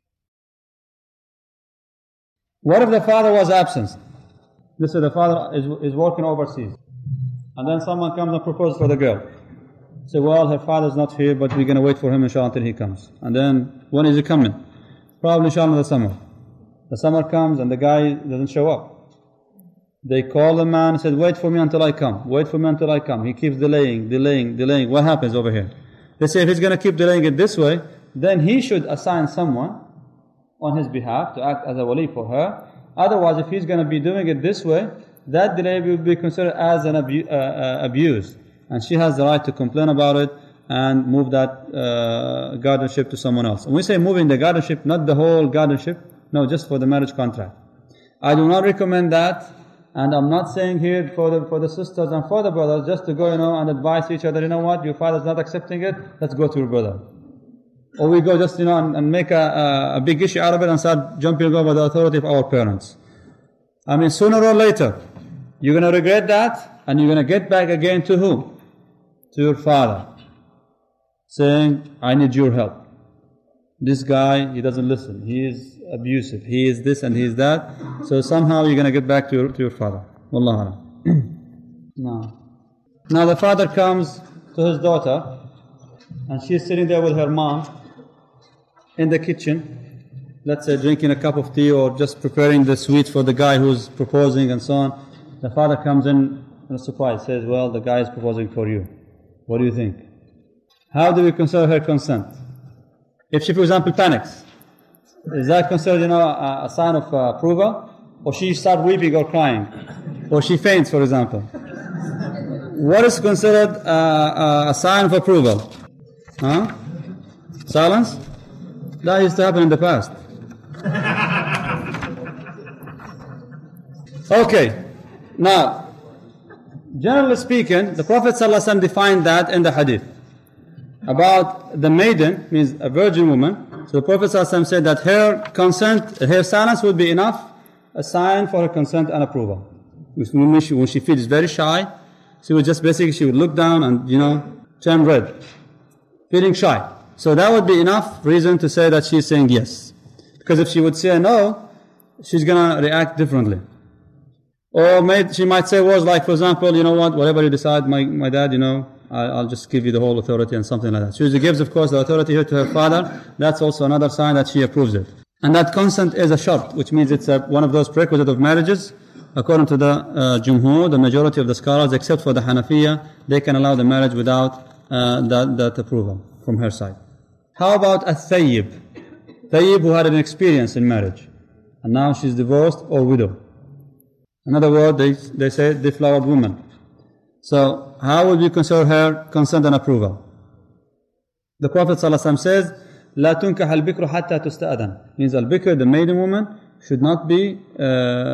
What if the father was absent? Let's say the father is, is working overseas, and then someone comes and proposes for the girl. Say, well, her father's not here, but we're going to wait for him inshallah until he comes. And then, when is he coming? Probably inshallah in the summer. The summer comes and the guy doesn't show up. They call the man and said, wait for me until I come. Wait for me until I come. He keeps delaying, delaying, delaying. What happens over here? They say if he's going to keep delaying it this way, then he should assign someone on his behalf to act as a wali for her. Otherwise, if he's going to be doing it this way, that delay will be considered as an abu- uh, uh, abuse. And she has the right to complain about it and move that uh, guardianship to someone else. And we say moving the guardianship, not the whole guardianship, no, just for the marriage contract. I do not recommend that. And I'm not saying here for the for the sisters and for the brothers just to go, you know, and advise each other, you know what, your father's not accepting it, let's go to your brother. Or we go just, you know, and, and make a, a, a big issue out of it and start jumping over the authority of our parents. I mean, sooner or later, you're going to regret that, and you're going to get back again to who? To your father. Saying, I need your help. This guy, he doesn't listen. He is abusive. He is this and he is that. So somehow you're going to get back to your, to your father. Wallahu alam. Now, now the father comes to his daughter and she's sitting there with her mom in the kitchen, let's say drinking a cup of tea or just preparing the sweets for the guy who's proposing and so on. The father comes in and a surprise, says, well, the guy is proposing for you. What do you think? How do we consider her consent? If she, for example, panics, is that considered, you know, a, a sign of uh, approval? Or she starts weeping or crying? Or she faints, for example? What is considered uh, uh, a sign of approval? Huh? Silence? That used to happen in the past. Okay. Now, generally speaking, the Prophet ﷺ defined that in the hadith. About the maiden, means a virgin woman. So the Prophet ﷺ said that her consent, her silence would be enough, a sign for her consent and approval. When she, when she feels very shy, she would just basically, she would look down and, you know, turn red. Feeling shy. So that would be enough reason to say that she's saying yes. Because if she would say no, she's going to react differently. Or may, she might say words like, for example, you know what, whatever you decide, my, my dad, you know, I'll just give you the whole authority and something like that. She gives, of course, the authority here to her father. That's also another sign that she approves it. And that consent is a shart, which means it's a, one of those prerequisites of marriages. According to the uh, Jumhur, the majority of the scholars, except for the Hanafiya, they can allow the marriage without uh, that, that approval from her side. How about a thayyib? Thayyib who had an experience in marriage, and now she's divorced or widow. In other words, they, they say deflowered woman. So, how would you consider her consent and approval? The Prophet ﷺ says, لا تنكح البكر حتى تستأذن. Means al-bikr, the maiden woman, should not be, uh,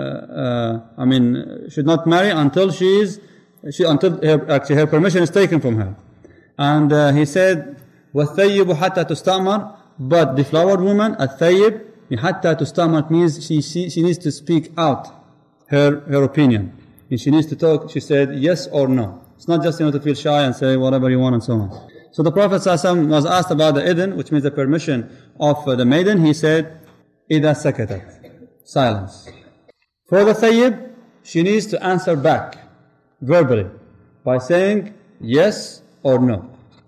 uh, I mean, should not marry until she is, she, until her, actually her permission is taken from her. And uh, he said, وَالثَّيِّبُ حَتَّى تُسْتَأْمَرْ. But the flowered woman, الثَّيِّب, حَتَّى تُسْتَأْمَرْ means she, she, she needs to speak out her, her opinion. And she needs to talk, she said yes or no. It's not just, you know, to feel shy and say whatever you want and so on. So the Prophet ﷺ was asked about the idn, which means the permission of uh, the maiden. He said, إِذَا سَكَتَتْ. Silence. For the thayyib, she needs to answer back verbally by saying yes or no.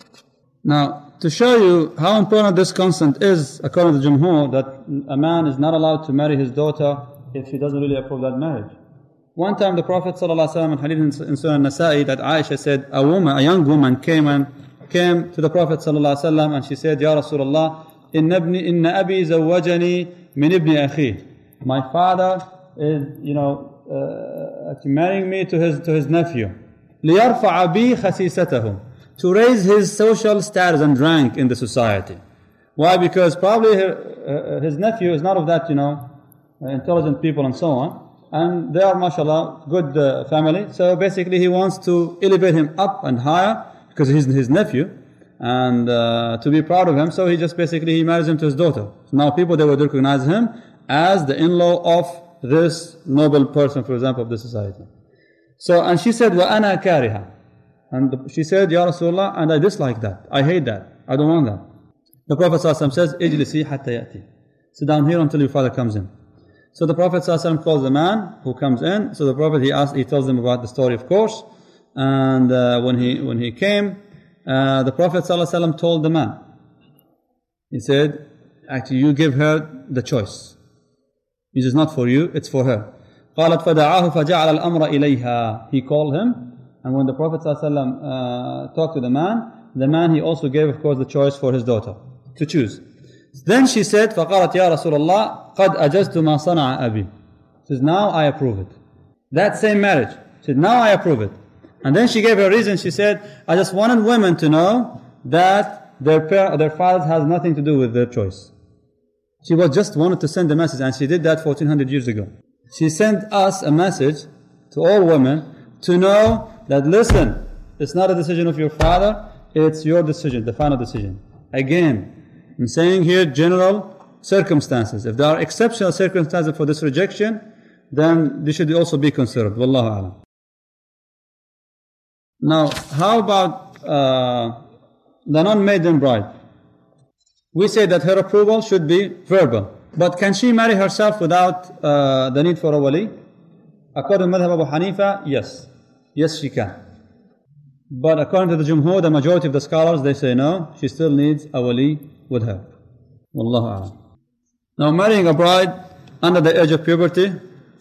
Now, to show you how important this consent is, according to Jumhur, that a man is not allowed to marry his daughter if she doesn't really approve that marriage. One time the Prophet ﷺ in hadith in Sunan Nasa'i, that Aisha said, a woman, a young woman came and came to the Prophet ﷺ and she said, Ya Rasulullah, inna abni, inna abi zawwajani min ibni akhi. My father is, you know, uh, marrying me to his to his nephew. لِيَرْفَعَ بِي خَسِيسَتَهُ. to raise his social status and rank in the society. Why? Because probably her, uh, his nephew is not of that, you know, intelligent people and so on. And they are, mashallah, good uh, family. So basically he wants to elevate him up and higher because he's his nephew and uh, to be proud of him. So he just basically, he marries him to his daughter. So now people, they would recognize him as the in-law of this noble person, for example, of the society. So, and she said, وَأَنَا كَارِهَا. And she said, Ya Rasulullah, and I dislike that. I hate that. I don't want that. The Prophet ﷺ says, اجلسي حتى يأتي. Sit down here until your father comes in. So the Prophet ﷺ calls the man who comes in. So the Prophet, he asks, he tells them about the story, of course. And uh, when he when he came, uh, the Prophet ﷺ told the man, he said, actually, you give her the choice. It is not for you, it's for her. قالت فدعاه فجعل الأمر إليها. He called him, and when the Prophet ﷺ uh, talked to the man, the man, he also gave, of course, the choice for his daughter to choose. Then she said, فقالت يا رسول الله قد أجزت ما صنع أبي. She says, now I approve it. That same marriage. She said, now I approve it. And then she gave her reason. She said, I just wanted women to know that their par- their fathers has nothing to do with their choice. She was just wanted to send a message, and she did that fourteen hundred years ago. She sent us a message to all women to know that, listen, it's not a decision of your father, it's your decision, the final decision. Again, I'm saying here general circumstances. If there are exceptional circumstances for this rejection, then they should also be considered. Wallahu a'lam. Now, how about uh, the non-maiden bride? We say that her approval should be verbal. But can she marry herself without uh, the need for a wali? According to Madhab Abu Hanifa, yes. Yes, she can. But according to the Jumhur, the majority of the scholars, they say no, she still needs a wali with her. Wallahu a'lam. Now, marrying a bride under the age of puberty,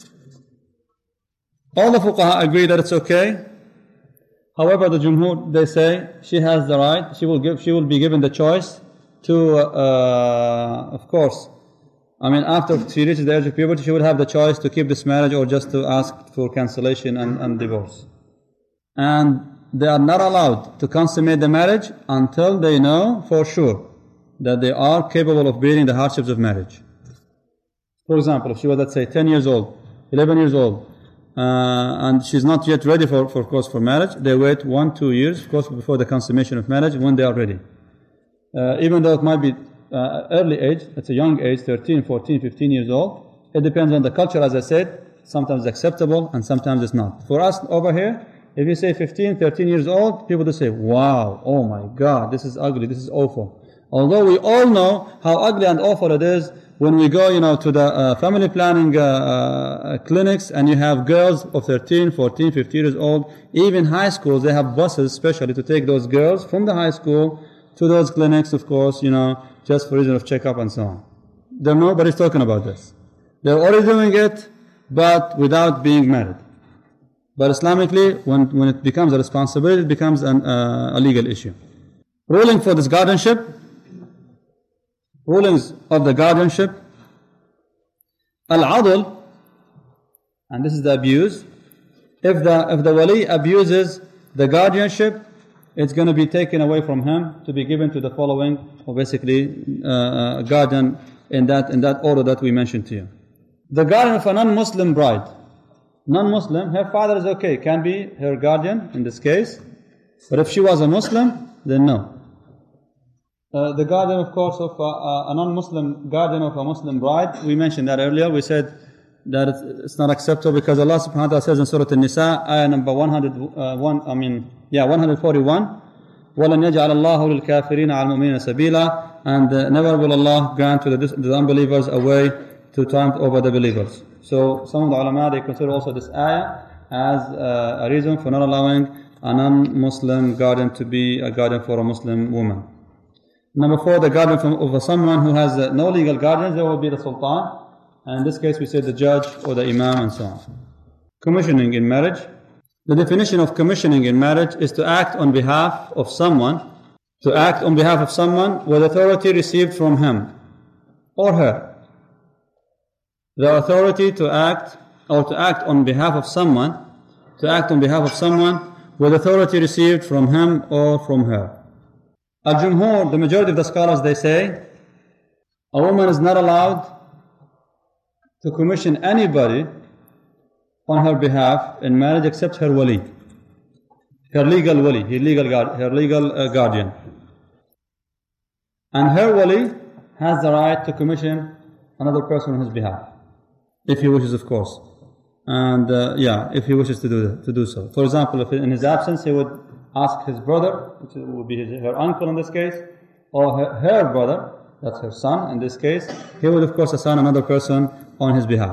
all the fuqaha agree that it's okay. However, the Jumhur, they say she has the right, she will give, she will be given the choice to, uh, of course, I mean, after she reaches the age of puberty, she would have the choice to keep this marriage or just to ask for cancellation and, and divorce. And they are not allowed to consummate the marriage until they know for sure that they are capable of bearing the hardships of marriage. For example, if she was, let's say, ten years old, eleven years old, uh, and she's not yet ready for, for, of course, for marriage, they wait one, two years, of course, before the consummation of marriage when they are ready. Uh, even though it might be uh, early age, it's a young age, thirteen, fourteen, fifteen years old, it depends on the culture, as I said. Sometimes it's acceptable and sometimes it's not. For us over here, if you say fifteen, thirteen years old, people will say, wow, oh my God, this is ugly, this is awful. Although we all know how ugly and awful it is when we go, you know, to the uh, family planning uh, uh, clinics, and you have girls of thirteen, fourteen, fifteen years old. Even high schools, they have buses specially to take those girls from the high school to those clinics, of course, you know, just for reason of checkup and so on. There, nobody's talking about this. They're already doing it, but without being married. But Islamically, when, when it becomes a responsibility, it becomes an, uh, a legal issue. Ruling for this guardianship, rulings of the guardianship, al-adl, and this is the abuse. If the, if the wali abuses the guardianship, it's going to be taken away from him to be given to the following, or basically uh, guardian in that, in that order that we mentioned to you. The guardian of a non-Muslim bride. Non-Muslim, her father is okay, can be her guardian in this case. But if she was a Muslim, then no. Uh, the guardian, of course, of a, a non-Muslim guardian of a Muslim bride, we mentioned that earlier. We said that it's, it's not acceptable because Allah subhanahu wa ta'ala says in Surah An-Nisa, ayah number one hundred one, I mean, yeah, one forty-one, وَلَنْ يَجْعَلَ اللَّهُ لِلْكَافِرِينَ عَلَى الْمُؤْمِنِينَ سَبِيلًا, and uh, never will Allah grant to the, the unbelievers a way to triumph over the believers. So some of the ulama, they consider also this ayah as uh, a reason for not allowing a non-Muslim guardian to be a guardian for a Muslim woman. Number four, the guardian from, of someone who has uh, no legal guardians, there will be the sultan. And in this case, we say the judge or the imam and so on. Commissioning in marriage. The definition of commissioning in marriage is to act on behalf of someone, to act on behalf of someone with authority received from him or her. The authority to act, or to act on behalf of someone, to act on behalf of someone with authority received from him or from her. Al-Jumhur, the majority of the scholars, they say, a woman is not allowed to commission anybody on her behalf in marriage except her wali, her legal wali, her legal, guard, her legal uh, guardian. And her wali has the right to commission another person on his behalf, if he wishes, of course. And uh, yeah, if he wishes to do to do so. For example, if in his absence he would ask his brother, which would be his, her uncle in this case, or her, her brother, that's her son in this case, he would of course assign another person on his behalf.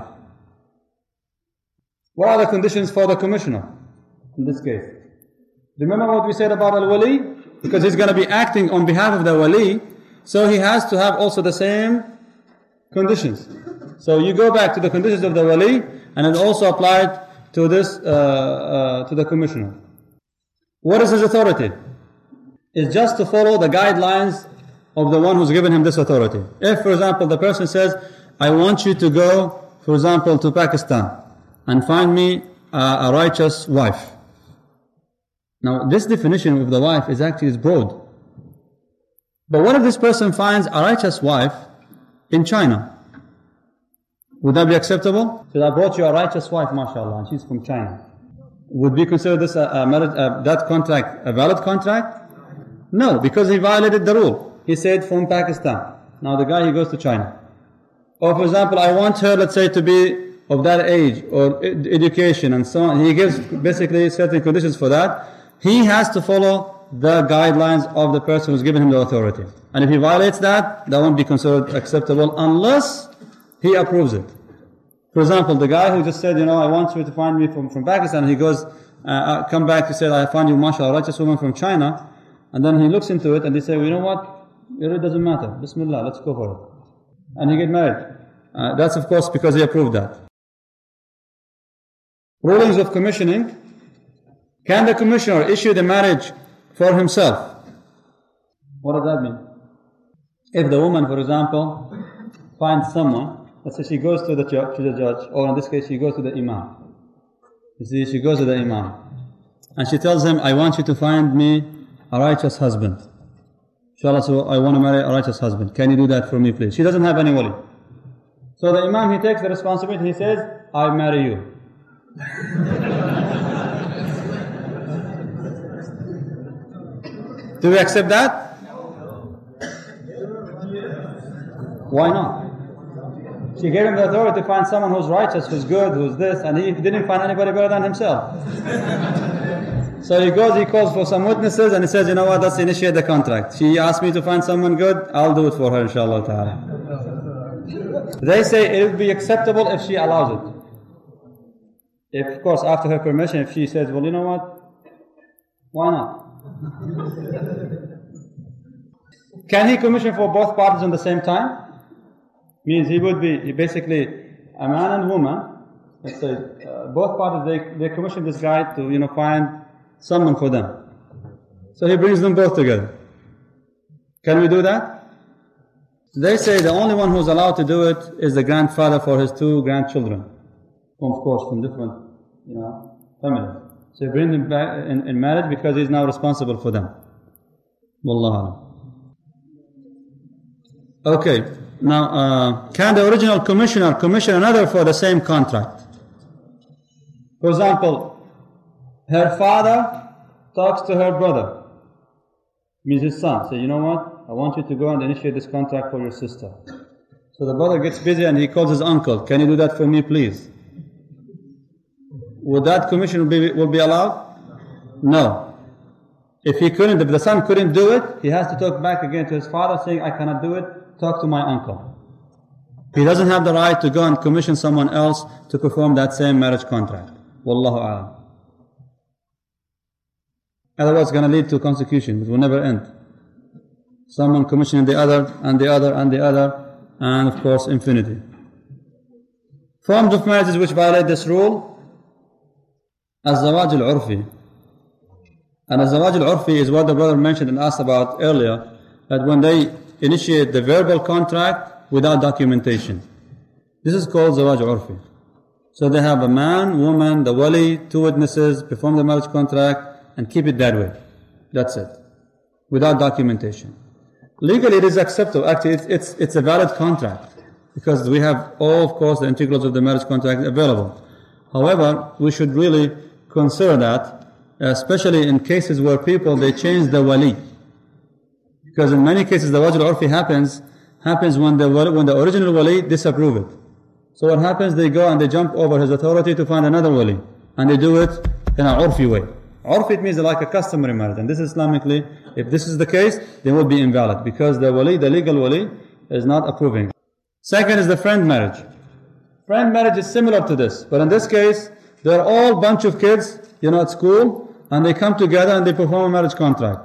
What are the conditions for the commissioner in this case? Remember what we said about al-wali? Because he's going to be acting on behalf of the wali, so he has to have also the same conditions. So you go back to the conditions of the wali, and it also applied to this, uh, uh, to the commissioner. What is his authority? It's just to follow the guidelines of the one who's given him this authority. If, for example, the person says, I want you to go, for example, to Pakistan and find me a, a righteous wife. Now, this definition of the wife is actually is broad. But what if this person finds a righteous wife in China? Would that be acceptable? So I brought you a righteous wife, mashallah, and she's from China. Would we consider this a, a marriage, a, that contract a valid contract? No, because he violated the rule. He said from Pakistan. Now the guy, he goes to China. Or for example, I want her, let's say, to be of that age or ed- education and so on. He gives basically certain conditions for that. He has to follow the guidelines of the person who's given him the authority. And if he violates that, that won't be considered acceptable unless he approves it. For example, the guy who just said, you know, I want you to find me from, from Pakistan, and he goes, uh, come back, he said, I found you, mashallah, a righteous woman from China. And then he looks into it and they say, well, you know what? It really doesn't matter. Bismillah, let's go for it. And he get married. Uh, that's of course because he approved that. Rulings of commissioning. Can the commissioner issue the marriage for himself? What does that mean? If the woman, for example, finds someone, let's say she goes to the judge, to the judge, or in this case she goes to the imam. You see, she goes to the imam, and she tells him, I want you to find me a righteous husband. Inshallah, so I want to marry a righteous husband. Can you do that for me, please? She doesn't have any wali. So the imam, he takes the responsibility. He says, I marry you. Do we accept that? Why not? She gave him the authority to find someone who's righteous, who's good, who's this, and he didn't find anybody better than himself. So he goes, he calls for some witnesses, and he says, you know what, let's initiate the contract. She asked me to find someone good, I'll do it for her, inshallah ta'ala. They say it would be acceptable if she allows it. If, of course, after her permission, if she says, well, you know what, why not? Can he commission for both parties at the same time? Means he would be he basically a man and woman. Let's say uh, both parties they they commission this guy to you know find someone for them. So he brings them both together. Can we do that? They say the only one who's allowed to do it is the grandfather for his two grandchildren, from, of course, from different you know families. So he brings them back in, in marriage because he's now responsible for them. Wallah. Okay. Now, uh, can the original commissioner commission another for the same contract? For example, her father talks to her brother, means his son, say, you know what, I want you to go and initiate this contract for your sister. So the brother gets busy and he calls his uncle, can you do that for me, please? Would that commission be, will be allowed? No. If he couldn't, if the son couldn't do it, he has to talk back again to his father saying, I cannot do it. Talk to my uncle. He doesn't have the right to go and commission someone else to perform that same marriage contract. Wallahu a'lam. Otherwise it's going to lead to consecution, which will never end. Someone commissioning the other, and the other, and the other, and of course infinity. Forms of marriages which violate this rule. Az-zawaj al-urfi. And az-zawaj al-urfi is what the brother mentioned and asked about earlier, that when they initiate the verbal contract without documentation. This is called zawaj urfi. So they have a man, woman, the wali, two witnesses, perform the marriage contract, and keep it that way. That's it. Without documentation. Legally, it is acceptable. Actually, it's, it's, it's a valid contract because we have all, of course, the integrals of the marriage contract available. However, we should really consider that, especially in cases where people, they change the wali. Because in many cases, the wajh al-urfi happens, happens when the, when the original wali disapprove it. So what happens, they go and they jump over his authority to find another wali. And they do it in an urfi way. Urfi, it means like a customary marriage. And this Islamically, if this is the case, they will be invalid. Because the wali, the legal wali, is not approving. Second is the friend marriage. Friend marriage is similar to this. But in this case, they're all bunch of kids, you know, at school. And they come together and they perform a marriage contract.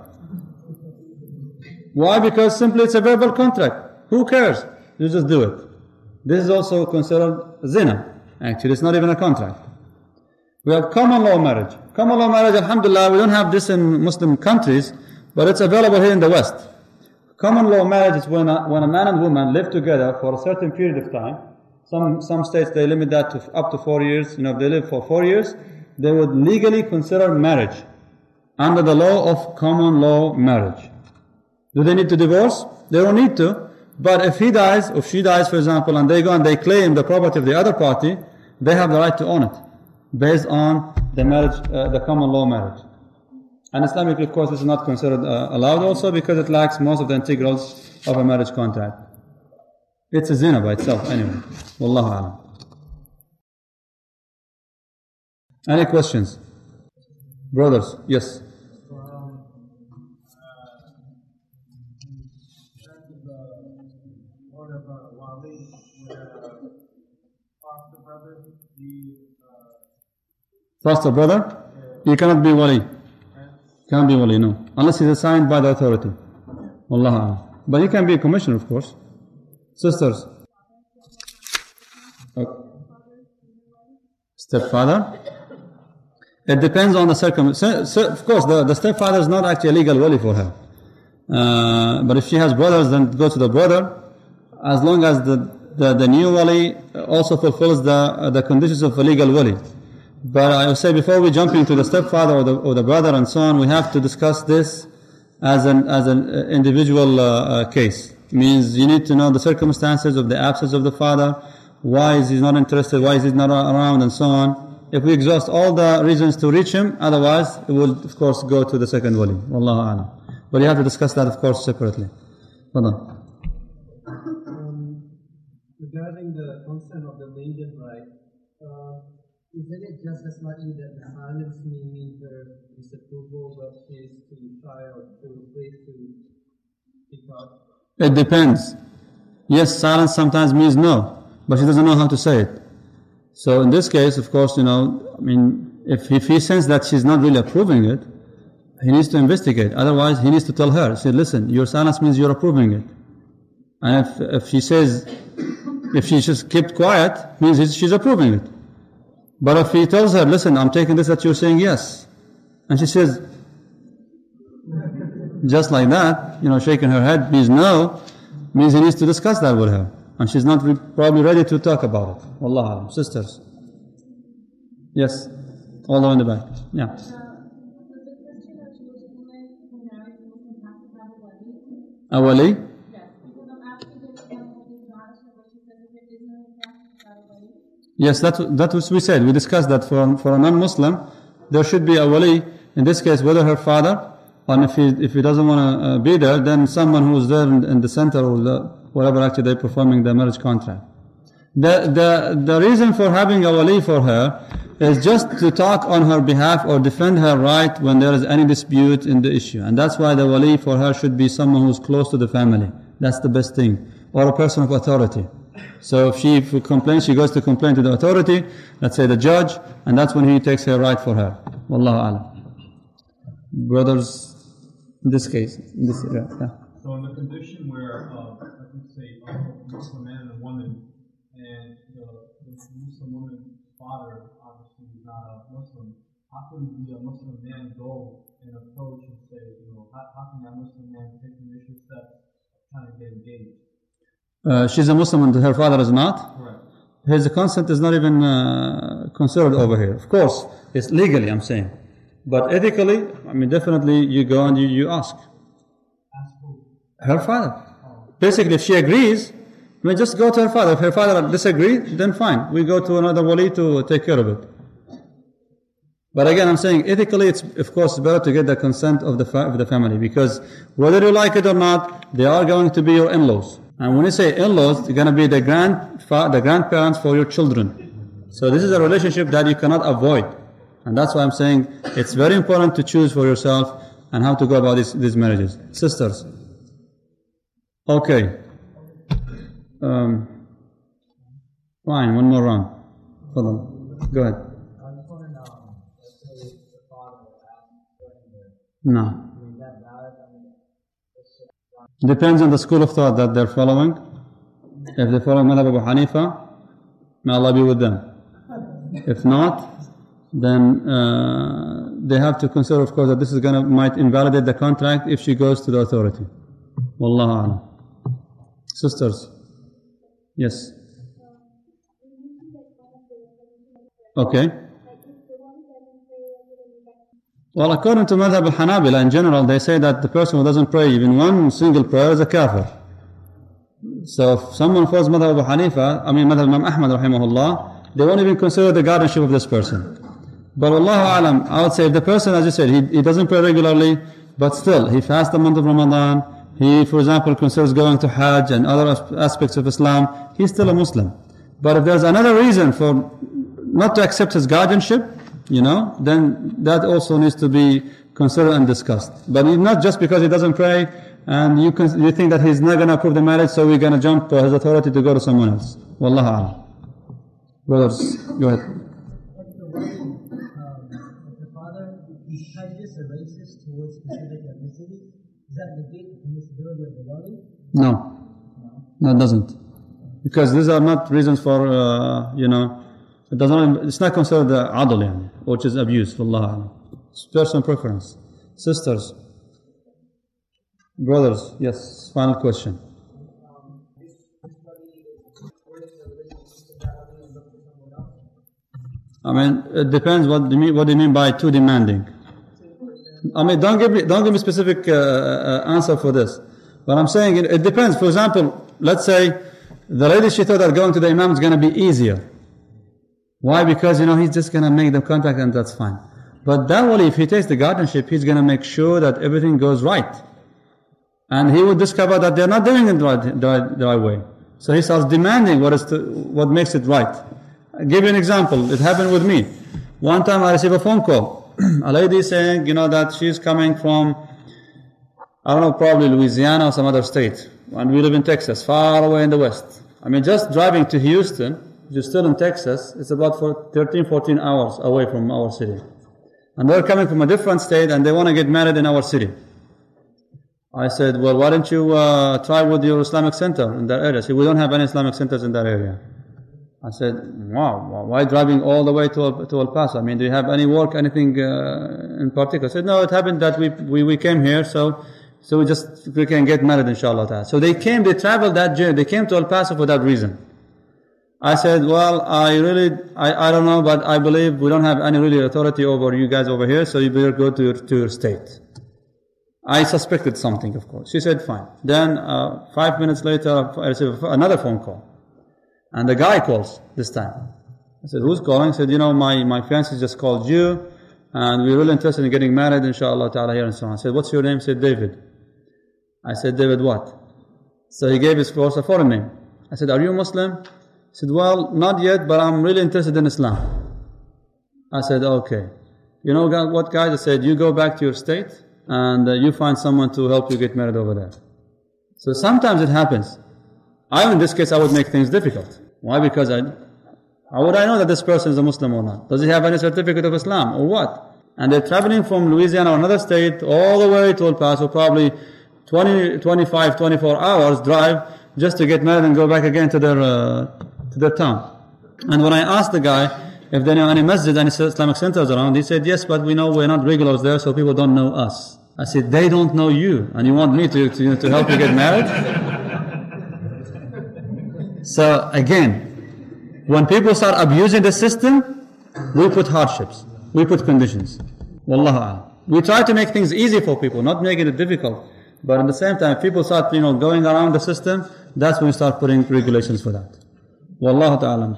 Why? Because simply it's a verbal contract. Who cares? You just do it. This is also considered zina. Actually, it's not even a contract. We have common law marriage. Common law marriage, alhamdulillah, we don't have this in Muslim countries, but it's available here in the West. Common law marriage is when a, when a man and woman live together for a certain period of time. Some, some states, they limit that to up to four years. You know, if they live for four years, they would legally consider marriage under the law of common law marriage. Do they need to divorce? They don't need to. But if he dies, if she dies, for example, and they go and they claim the property of the other party, they have the right to own it, based on the marriage, uh, the common law marriage. And Islamically, of course, this is not considered uh, allowed also because it lacks most of the integrals of a marriage contract. It's a zina by itself anyway. Wallahu a'lam. Any questions? Brothers, yes. Foster brother? You cannot be wali. Can't be wali, no. Unless he's assigned by the authority. Wallahu a'lam. But he can be a commissioner, of course. Sisters? Okay. Stepfather? It depends on the circumstance. Of course, the, the stepfather is not actually a legal wali for her. Uh, but if she has brothers, then go to the brother. As long as the, the, the new wali also fulfills the, uh, the conditions of a legal wali. But I would say before we jump into the stepfather or the, or the brother and so on, we have to discuss this as an, as an individual uh, uh, case. It means you need to know the circumstances of the absence of the father, why is he not interested, why is he not around, and so on. If we exhaust all the reasons to reach him, otherwise it will, of course, go to the second wali. Wallahu a'lam. But you have to discuss that, of course, separately. Hold on. Um, regarding the consent of the maiden bride, uh, isn't it just as likely that the silence may mean her disapproval, but she is too shy or too afraid to speak up? It depends. Yes, silence sometimes means no, but she doesn't know how to say it. So in this case, of course, you know, I mean, if, if he senses that she's not really approving it, he needs to investigate. Otherwise, he needs to tell her, say, listen, your silence means you're approving it. And if, if she says, if she just kept quiet, means she's approving it. But if he tells her, listen, I'm taking this that you're saying yes, and she says, just like that, you know, shaking her head means no, means he needs to discuss that with her. And she's not re- probably ready to talk about it. Wallahu alam. Sisters. Yes. All the way in the back. Yeah. A wali? Yes, that's, that's what we said. We discussed that for, for a non-Muslim, there should be a wali, in this case, whether her father, and if he, if he doesn't want to uh, be there, then someone who's there in, in the center or the, whatever actually they're performing the marriage contract. The, the, the reason for having a wali for her is just to talk on her behalf or defend her right when there is any dispute in the issue. And that's why the wali for her should be someone who's close to the family. That's the best thing. Or a person of authority. So if she complains, she goes to complain to the authority, let's say the judge, and that's when he takes her right for her. Wallahu a'lam. Brothers, in this case, in this area, yeah. So in the condition where, uh, let's say, a Muslim man and a woman, and the, the Muslim woman's father obviously is not a Muslim, how can the Muslim man go and approach and say, you know, how, how can that Muslim man take the initial steps of trying to get engaged? Uh, she's a Muslim and her father is not? Correct. His consent is not even uh, considered over here. Of course, it's legally, I'm saying. But ethically, I mean, definitely you go and you, you ask. Her father. Basically, if she agrees, I mean, just go to her father. If her father disagrees, then fine. We go to another wali to take care of it. But again, I'm saying ethically, it's of course better to get the consent of the fa- of the family, because whether you like it or not, they are going to be your in-laws. And when you say in-laws, they're going to be the grand the grandparents for your children. So this is a relationship that you cannot avoid, and that's why I'm saying it's very important to choose for yourself and how to go about these these marriages. Sisters. Okay. Um, fine. One more round. Hold on. Go ahead. No. Depends on the school of thought that they're following. If they follow Madhab Abu Hanifa, may Allah be with them. If not, then uh, they have to consider, of course, that this is going to might invalidate the contract if she goes to the authority. Wallahu a'lam. Sisters. Yes. Okay. Well, according to Madhab al-Hanabila in general, they say that the person who doesn't pray even one single prayer is a kafir. So if someone follows Madhab Abu Hanifa, I mean Madhab Imam Ahmad rahimahullah, they won't even consider the guardianship of this person. But Wallahu alam, I would say if the person, as you said, he, he doesn't pray regularly, but still, he fasts the month of Ramadan, he, for example, considers going to Hajj and other aspects of Islam, he's still a Muslim. But if there's another reason for not to accept his guardianship, you know, then that also needs to be considered and discussed. But not just because he doesn't pray and you can, you think that he's not going to approve the marriage, so we're going to jump to his authority to go to someone else. Wallahu a'lam. Brothers, go ahead. If the wife, um, if the father is prejudiced or racist towards specific ethnicity, does that negate the permissibility of the wali? No. No, it doesn't. Because these are not reasons for, uh, you know, it does not, it's not considered the adl, yani, which is abuse. Wallahu a'lam. It's personal preference. Sisters. Brothers, yes, final question. I mean, it depends what do you mean, what do you mean by too demanding. I mean, don't give me, don't give me specific uh, uh, answer for this. But I'm saying it, it depends. For example, let's say the lady, she thought that going to the imam is going to be easier. Why? Because, you know, he's just going to make the contract and that's fine. But that wali, if he takes the guardianship, he's going to make sure that everything goes right. And he would discover that they're not doing it the right, the right, the right way. So he starts demanding what is to, what makes it right. I'll give you an example. It happened with me. One time I received a phone call. A lady saying, you know, that she's coming from, I don't know, probably Louisiana or some other state. And we live in Texas, far away in the west. I mean, just driving to Houston, which is still in Texas, it's about for thirteen, fourteen hours away from our city. And they're coming from a different state and they want to get married in our city. I said, well, why don't you uh, try with your Islamic center in that area? See, we don't have any Islamic centers in that area. I said, wow, why driving all the way to El, to El Paso? I mean, do you have any work, anything uh, in particular? I said, no, it happened that we, we, we came here, so so we just we can get married, inshallah. So they came, they traveled that journey, they came to El Paso for that reason. I said, well, I really, I, I don't know, but I believe we don't have any really authority over you guys over here, so you better go to your, to your state. I suspected something, of course. She said, fine. Then, uh, five minutes later, I received another phone call. And the guy calls this time. I said, who's calling? He said, you know, my, my fiancé just called you, and we're really interested in getting married, inshallah ta'ala, here and so on. I said, what's your name? He said, David. I said, David what? So he gave his course a foreign name. I said, are you Muslim? He said, well, not yet, but I'm really interested in Islam. I said, okay. You know what, guys? I said, you go back to your state, and uh, you find someone to help you get married over there. So sometimes it happens. I, in this case, I would make things difficult. Why? Because I, how would I know that this person is a Muslim or not? Does he have any certificate of Islam or what? And they're traveling from Louisiana or another state all the way to El Paso, probably twenty, twenty-five, twenty-four hours drive just to get married and go back again to their, uh, to their town. And when I asked the guy if they know any masjid, any Islamic centers around, he said, yes, but we know we're not regulars there, so people don't know us. I said, they don't know you, and you want me to, to, to help you get married? So again, when people start abusing the system, we put hardships, we put conditions. Wallahu a'lam. We try to make things easy for people, not making it difficult. But at the same time, if people start, you know, going around the system, that's when we start putting regulations for that. Wallahu ta'ala.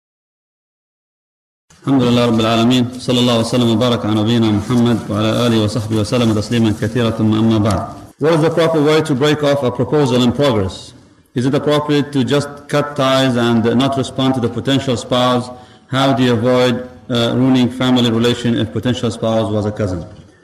Alhamdulillah Rabbil Alameen. Sallallahu wa sallam wa barak ala nabiyyina Muhammad wa ala alihi wa sahbihi wa sallam tasliman kathiran thumma amma ba'd. What is the proper way to break off a proposal in progress? Is it appropriate to just cut ties and not respond to the potential spouse? How do you avoid uh, ruining family relation if potential spouse was a cousin?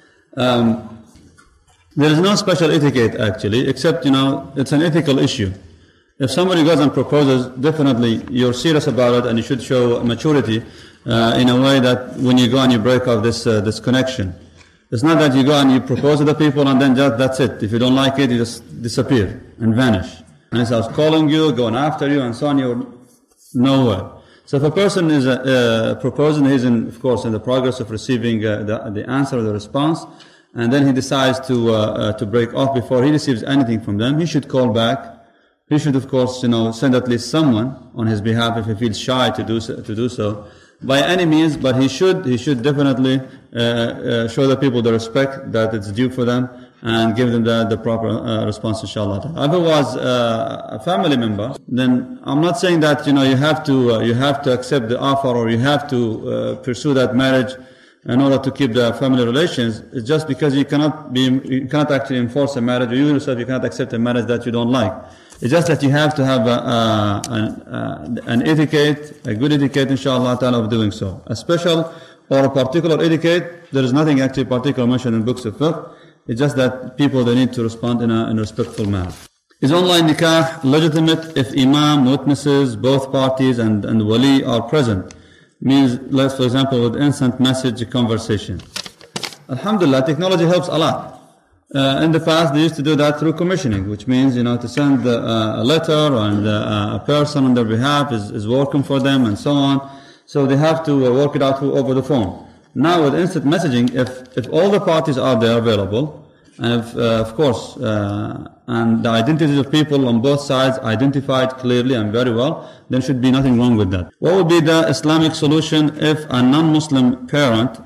Um, there is no special etiquette actually, except, you know, it's an ethical issue. If somebody goes and proposes, definitely you're serious about it and you should show maturity uh, in a way that when you go and you break off this uh, this connection. It's not that you go and you propose to the people and then just that's it. If you don't like it, you just disappear and vanish. And it starts calling you, going after you, and so on, you're nowhere. So if a person is uh, uh, proposing, he's in, of course, in the progress of receiving uh, the, the answer or the response, and then he decides to uh, uh, to break off before he receives anything from them, he should call back. He should, of course, you know, send at least someone on his behalf if he feels shy to do so, to do so, by any means. But he should he should definitely uh, uh, show the people the respect that it's due for them and give them the, the proper uh, response, inshallah. If it was uh, a family member, then I'm not saying that, you know, you have to uh, you have to accept the offer or you have to uh, pursue that marriage in order to keep the family relations. It's just because you cannot be you cannot actually enforce a marriage, or you yourself you cannot accept a marriage that you don't like. It's just that you have to have a, a, an, an etiquette, a good etiquette, inshallah ta'ala, of doing so. A special or a particular etiquette, there is nothing actually particular mentioned in books of fiqh. It's just that people, they need to respond in a, in a respectful manner. Is online nikah legitimate if imam, witnesses, both parties and, and wali are present? Means, let's for example, with instant message conversation. Alhamdulillah, technology helps a lot. Uh, in the past, they used to do that through commissioning, which means, you know, to send uh, a letter and uh, a person on their behalf is, is working for them and so on. So they have to uh, work it out over the phone. Now with instant messaging, if, if all the parties are there available, and if, uh, of course, uh, and the identities of people on both sides identified clearly and very well, then should be nothing wrong with that. What would be the Islamic solution if a non-Muslim parent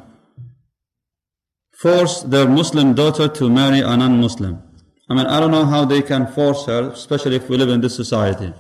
force their Muslim daughter to marry a non-Muslim? I mean, I don't know how they can force her, especially if we live in this society.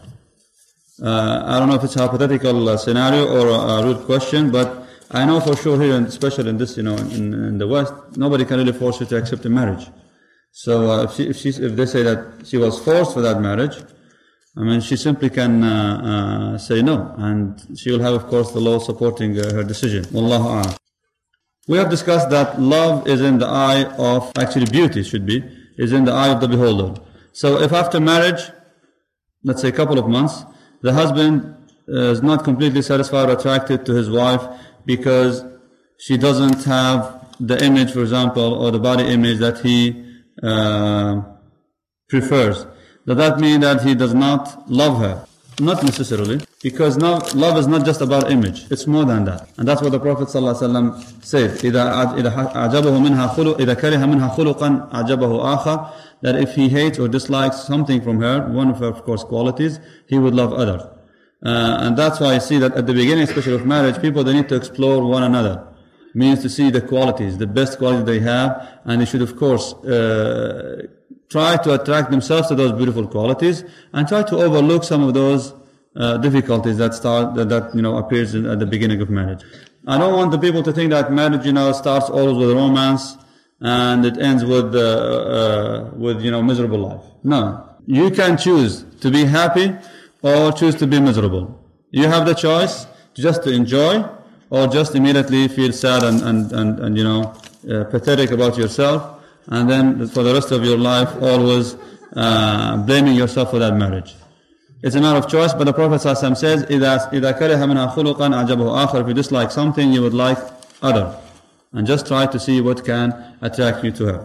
Uh, I don't know if it's a hypothetical uh, scenario or a, a rude question, but I know for sure here, and especially in this, you know, in, in the West, nobody can really force you to accept a marriage. So uh, if, she, if, she's, if they say that she was forced for that marriage, I mean, she simply can uh, uh, say no, and she will have, of course, the law supporting uh, her decision. Wallahu a'lam. We have discussed that love is in the eye of, actually beauty should be, is in the eye of the beholder. So if after marriage, let's say a couple of months, the husband uh, is not completely satisfied or attracted to his wife because she doesn't have the image, for example, or the body image that he uh, prefers, does that mean that he does not love her? Not necessarily, because now love is not just about image, it's more than that. And that's what the Prophet ﷺ said, إِذَا أَعْجَبَهُ مِنْهَا خُلُقًا إِذَا كَرِهَ مِنْهَا خُلُقًا أَعْجَبَهُ آخَرٍ, that if he hates or dislikes something from her, one of her, of course, qualities, he would love others. Uh, and that's why I see that at the beginning, especially of marriage, people, they need to explore one another. Means to see the qualities, the best qualities they have, and they should, of course, uh, try to attract themselves to those beautiful qualities and try to overlook some of those uh, difficulties that start that, that you know appears in, at the beginning of marriage. I don't want the people to think that marriage, you know, starts always with romance and it ends with uh, uh, with you know miserable life. No, you can choose to be happy or choose to be miserable. You have the choice just to enjoy or just immediately feel sad and and and, and you know uh, pathetic about yourself. And then for the rest of your life, always uh, blaming yourself for that marriage. It's a matter of choice, but the Prophet ﷺ says, إِذَا كَرِهَ مِنْهَا خُلُقًا أَعْجَبَهُ آخَرٍ. If you dislike something, you would like other. And just try to see what can attract you to her.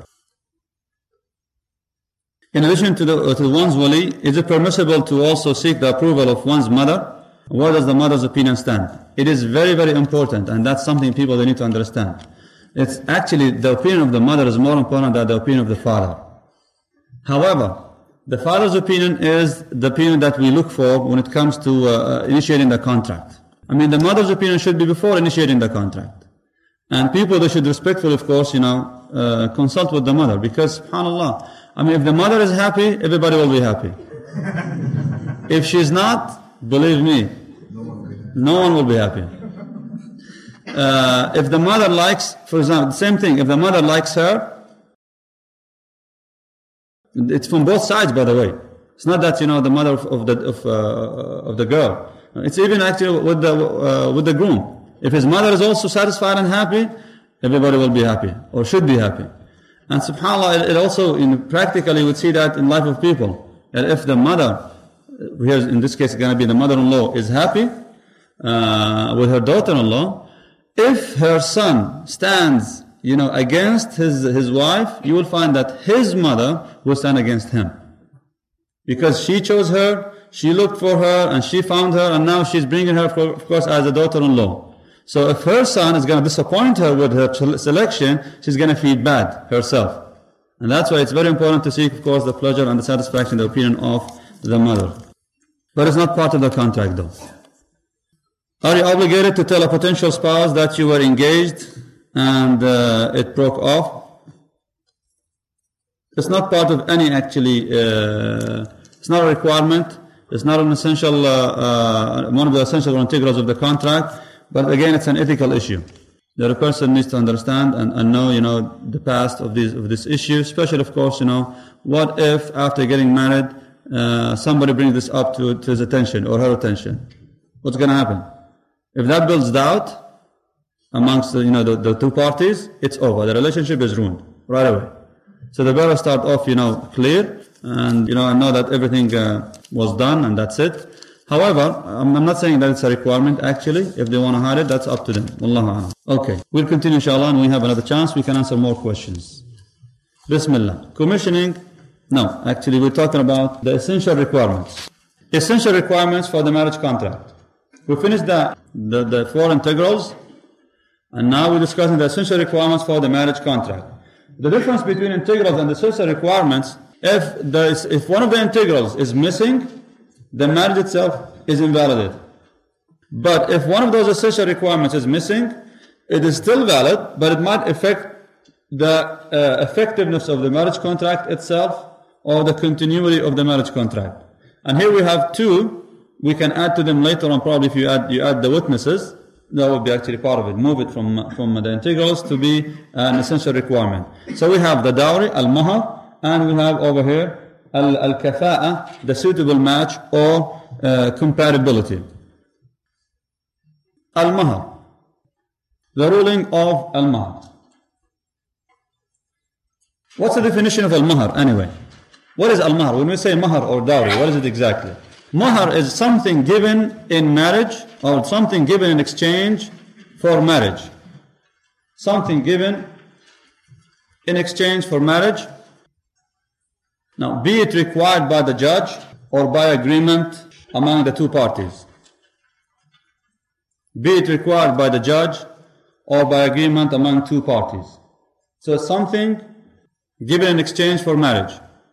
In addition to, the, to one's wali, is it permissible to also seek the approval of one's mother? Where does the mother's opinion stand? It is very, very important, and that's something people they need to understand. It's actually, the opinion of the mother is more important than the opinion of the father. However, the father's opinion is the opinion that we look for when it comes to uh, initiating the contract. I mean, the mother's opinion should be before initiating the contract. And people, they should respectfully, of course, you know, uh, consult with the mother, because, subhanAllah, I mean, if the mother is happy, everybody will be happy. If she's not, believe me, no one will be happy. Uh, if the mother likes, for example, the same thing, if the mother likes her, it's from both sides, by the way. It's not that, you know, the mother of, of the of, uh, of the girl. It's even actually with the uh, with the groom. If his mother is also satisfied and happy, everybody will be happy, or should be happy. And subhanAllah, it, it also, in practically, you would see that in life of people. That if the mother, here in this case, it's going to be the mother-in-law, is happy uh, with her daughter-in-law, if her son stands, you know, against his his wife, you will find that his mother will stand against him. Because she chose her, she looked for her, and she found her, and now she's bringing her, for, of course, as a daughter-in-law. So if her son is going to disappoint her with her selection, she's going to feel bad herself. And that's why it's very important to seek, of course, the pleasure and the satisfaction, the opinion of the mother. But it's not part of the contract, though. Are you obligated to tell a potential spouse that you were engaged and uh, it broke off? It's not part of any, actually, uh, it's not a requirement. It's not an essential, uh, uh, one of the essential or integrals of the contract. But again, it's an ethical issue that a person needs to understand and, and know, you know, the past of this of this issue. Especially, of course, you know, what if after getting married, uh, somebody brings this up to, to his attention or her attention? What's going to happen? If that builds doubt amongst the, you know the, the two parties, it's over. The relationship is ruined right away. So the better start off, you know, clear and you know, and know that everything uh, was done and that's it. However, I'm not saying that it's a requirement actually. If they want to hide it, that's up to them. Wallahu a'lam. Okay, we'll continue inshallah, and we have another chance. We can answer more questions. Bismillah. Commissioning. No, actually we're talking about the essential requirements. Essential requirements for the marriage contract. We finished the, the, the four integrals, and now we're discussing the essential requirements for the marriage contract. The difference between integrals and the essential requirements, if, the, if one of the integrals is missing, the marriage itself is invalidated. But if one of those essential requirements is missing, it is still valid, but it might affect the uh, effectiveness of the marriage contract itself or the continuity of the marriage contract. And here we have two. We can add to them later on, probably if you add, you add the witnesses, that would be actually part of it. Move it from, from the integrals to be an essential requirement. So we have the dowry, al-mahar, and we have over here al-kafa'a, the suitable match or uh, compatibility. Al-mahar, the ruling of al-mahar. What's the definition of al-mahar anyway? What is al-mahar? When we say mahar or dowry, what is it exactly? Mahar is something given in marriage or something given in exchange for marriage. Something given in exchange for marriage. Now, be it required by the judge or by agreement among the two parties. Be it required by the judge or by agreement among two parties. So it's something given in exchange for marriage.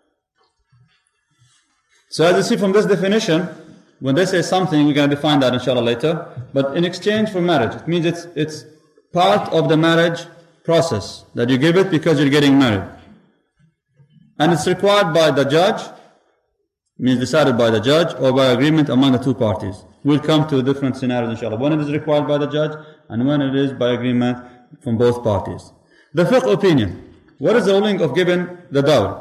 So as you see from this definition, when they say something, we're going to define that inshallah later, but in exchange for marriage, it means it's, it's part of the marriage process, that you give it because you're getting married. And it's required by the judge, means decided by the judge, or by agreement among the two parties. We'll come to different scenarios inshallah, when it is required by the judge, and when it is by agreement from both parties. The fiqh opinion. What is the ruling of giving the dowry?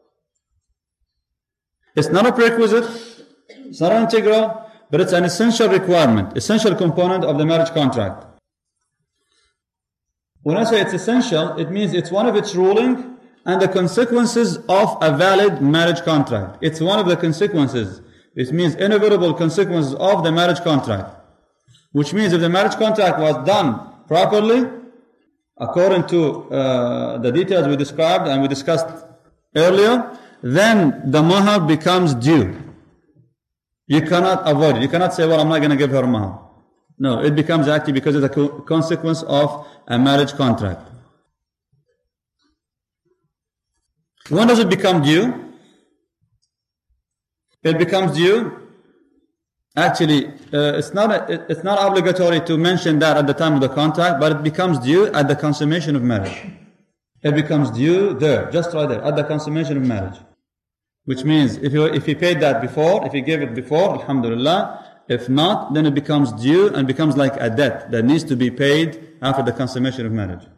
It's not a prerequisite, it's not an integral, but it's an essential requirement, essential component of the marriage contract. When I say it's essential, it means it's one of its ruling and the consequences of a valid marriage contract. It's one of the consequences. It means inevitable consequences of the marriage contract. Which means if the marriage contract was done properly, according to uh, the details we described and we discussed earlier, then the mahar becomes due. You cannot avoid it. You cannot say, well, I'm not going to give her mahar. No, it becomes actually because it's a co- consequence of a marriage contract. When does it become due? It becomes due Actually, uh, it's not a, it, it's not obligatory to mention that at the time of the contract, but it becomes due at the consummation of marriage. It becomes due there, just right there, at the consummation of marriage. Which means if you if he paid that before, if he gave it before, alhamdulillah. If not, then it becomes due and becomes like a debt that needs to be paid after the consummation of marriage.